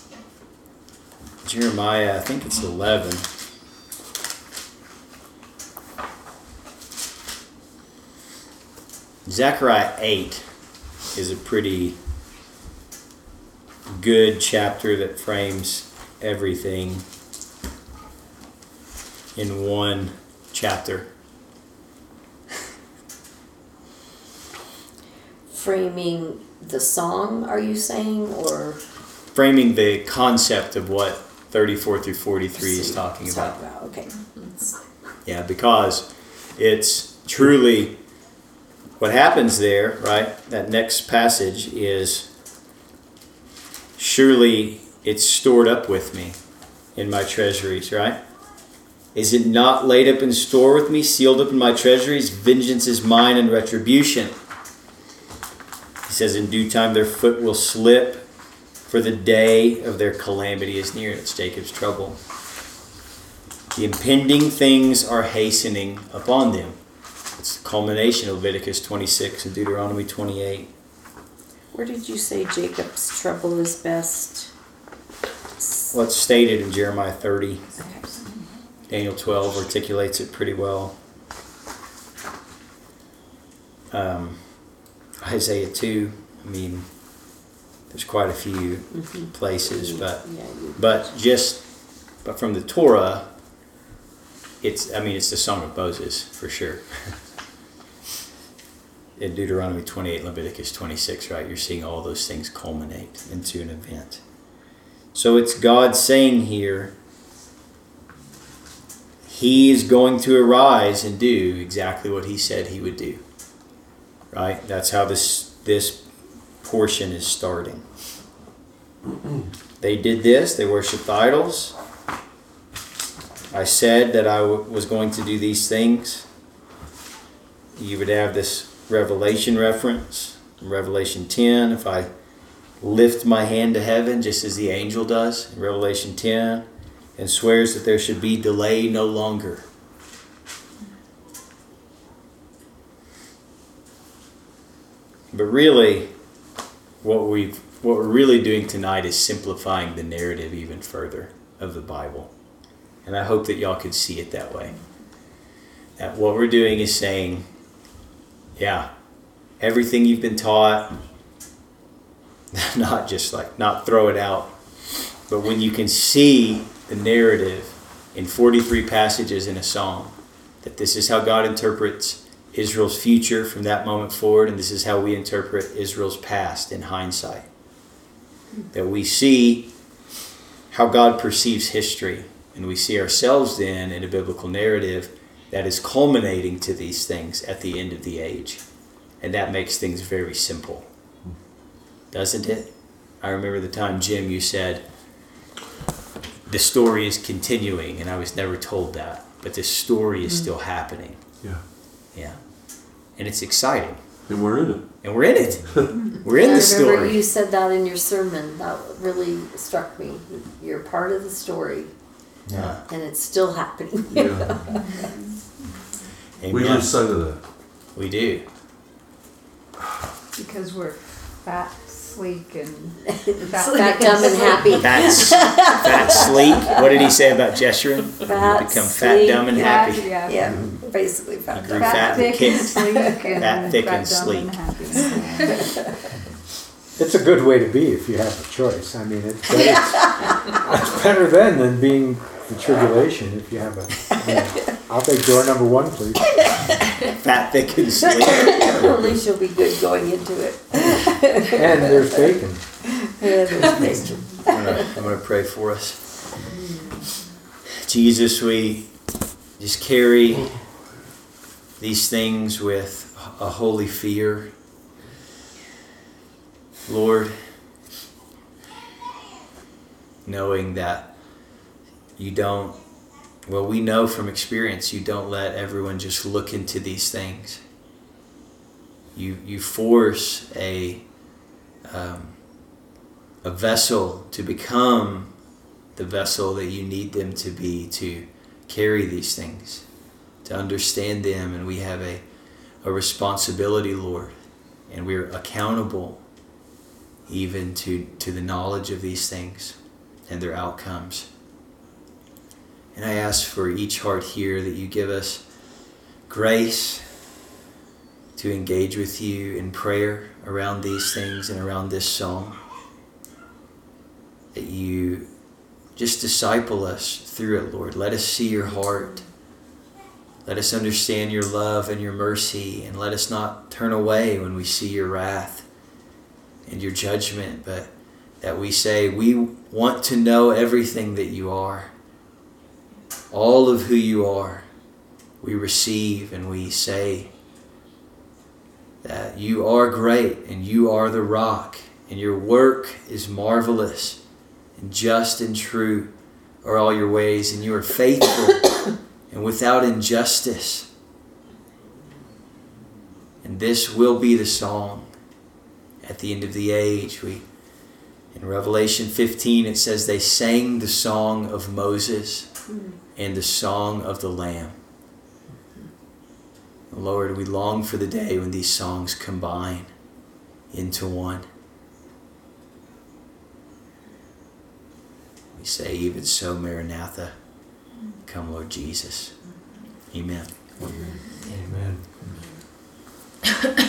Jeremiah, I think it's eleven. Zechariah eight is a pretty good chapter that frames everything in one chapter. Framing the song, are you saying, or Framing the concept of what thirty-four through forty-three is talking It's about. talking about, okay. It's- Yeah, because it's truly what happens there, right? That next passage is, surely it's stored up with me in my treasuries, right? Is it not laid up in store with me, sealed up in my treasuries? Vengeance is mine and retribution. He says, in due time their foot will slip, for the day of their calamity is near. It's Jacob's trouble. The impending things are hastening upon them. It's the culmination of Leviticus twenty-six and Deuteronomy twenty-eight. Where did you say Jacob's trouble is best? Well, it's stated in Jeremiah thirty. Okay. Daniel twelve articulates it pretty well. Um, Isaiah two, I mean, there's quite a few Mhm. places, but Yeah, you- but just but from the Torah, it's I mean it's the Song of Moses for sure. In Deuteronomy twenty-eight, Leviticus twenty-six, right? You're seeing all those things culminate into an event. So it's God saying here, He is going to arise and do exactly what He said He would do. Right? That's how this this portion is starting. They did this. They worshipped idols. I said that I w- was going to do these things. You would have this Revelation reference. In Revelation ten, if I lift my hand to heaven, just as the angel does in Revelation ten, and swears that there should be delay no longer. But really, what we've what we're really doing tonight is simplifying the narrative even further of the Bible. And I hope that y'all could see it that way. That what we're doing is saying, yeah, everything you've been taught, not just like, not throw it out, but when you can see the narrative in forty-three passages in a song, that this is how God interprets Israel's future from that moment forward, and this is how we interpret Israel's past in hindsight. That we see how God perceives history, and we see ourselves then in a biblical narrative that is culminating to these things at the end of the age. And that makes things very simple. Doesn't it? I remember the time, Jim, you said, the story is continuing, and I was never told that. But the story is still happening. Yeah. Yeah. And it's exciting. And we're in it. And we're in it. We're in I the remember story. you said that in your sermon. That really struck me. You're part of the story, Yeah. and it's still happening. Yeah. Amen. We lose sight of that. We do. Because we're fat, sleek, and Fat, dumb, and happy. That's fat, sleek. What did he say about Jeshurun? Fat, You become fat, sleek, dumb, and fat, happy. yeah. Yeah, basically fat. Grew dumb. fat and thick, kicked. and sleek, and Fat, thick, fat, and dumb, sleek. happy. It's a good way to be if you have a choice. I mean, it's, it's, it's better then than being the tribulation if you have a. You know, I'll take door number one, please. Fat, thick, and sleek. At least you'll be good going into it. And there's bacon. Yeah, there's bacon. I'm gonna, I'm gonna pray for us. Jesus, we just carry these things with a holy fear. Lord, knowing that you don't, well, we know from experience, you don't let everyone just look into these things. You you force a um, a vessel to become the vessel that you need them to be to carry these things, to understand them, and we have a, a responsibility, Lord, and we're accountable even to, to the knowledge of these things and their outcomes. And I ask for each heart here that you give us grace to engage with you in prayer around these things and around this song. That you just disciple us through it, Lord. Let us see your heart. Let us understand your love and your mercy, and let us not turn away when we see your wrath and your judgment, but that we say, we want to know everything that you are. All of who you are, we receive, and we say that you are great and you are the rock, and your work is marvelous, and just and true are all your ways, and you are faithful and without injustice. And this will be the song at the end of the age. We in Revelation fifteen it says they sang the song of Moses and the song of the Lamb. Lord, we long for the day when these songs combine into one. We say, even so, Maranatha, come Lord Jesus. Amen. Amen.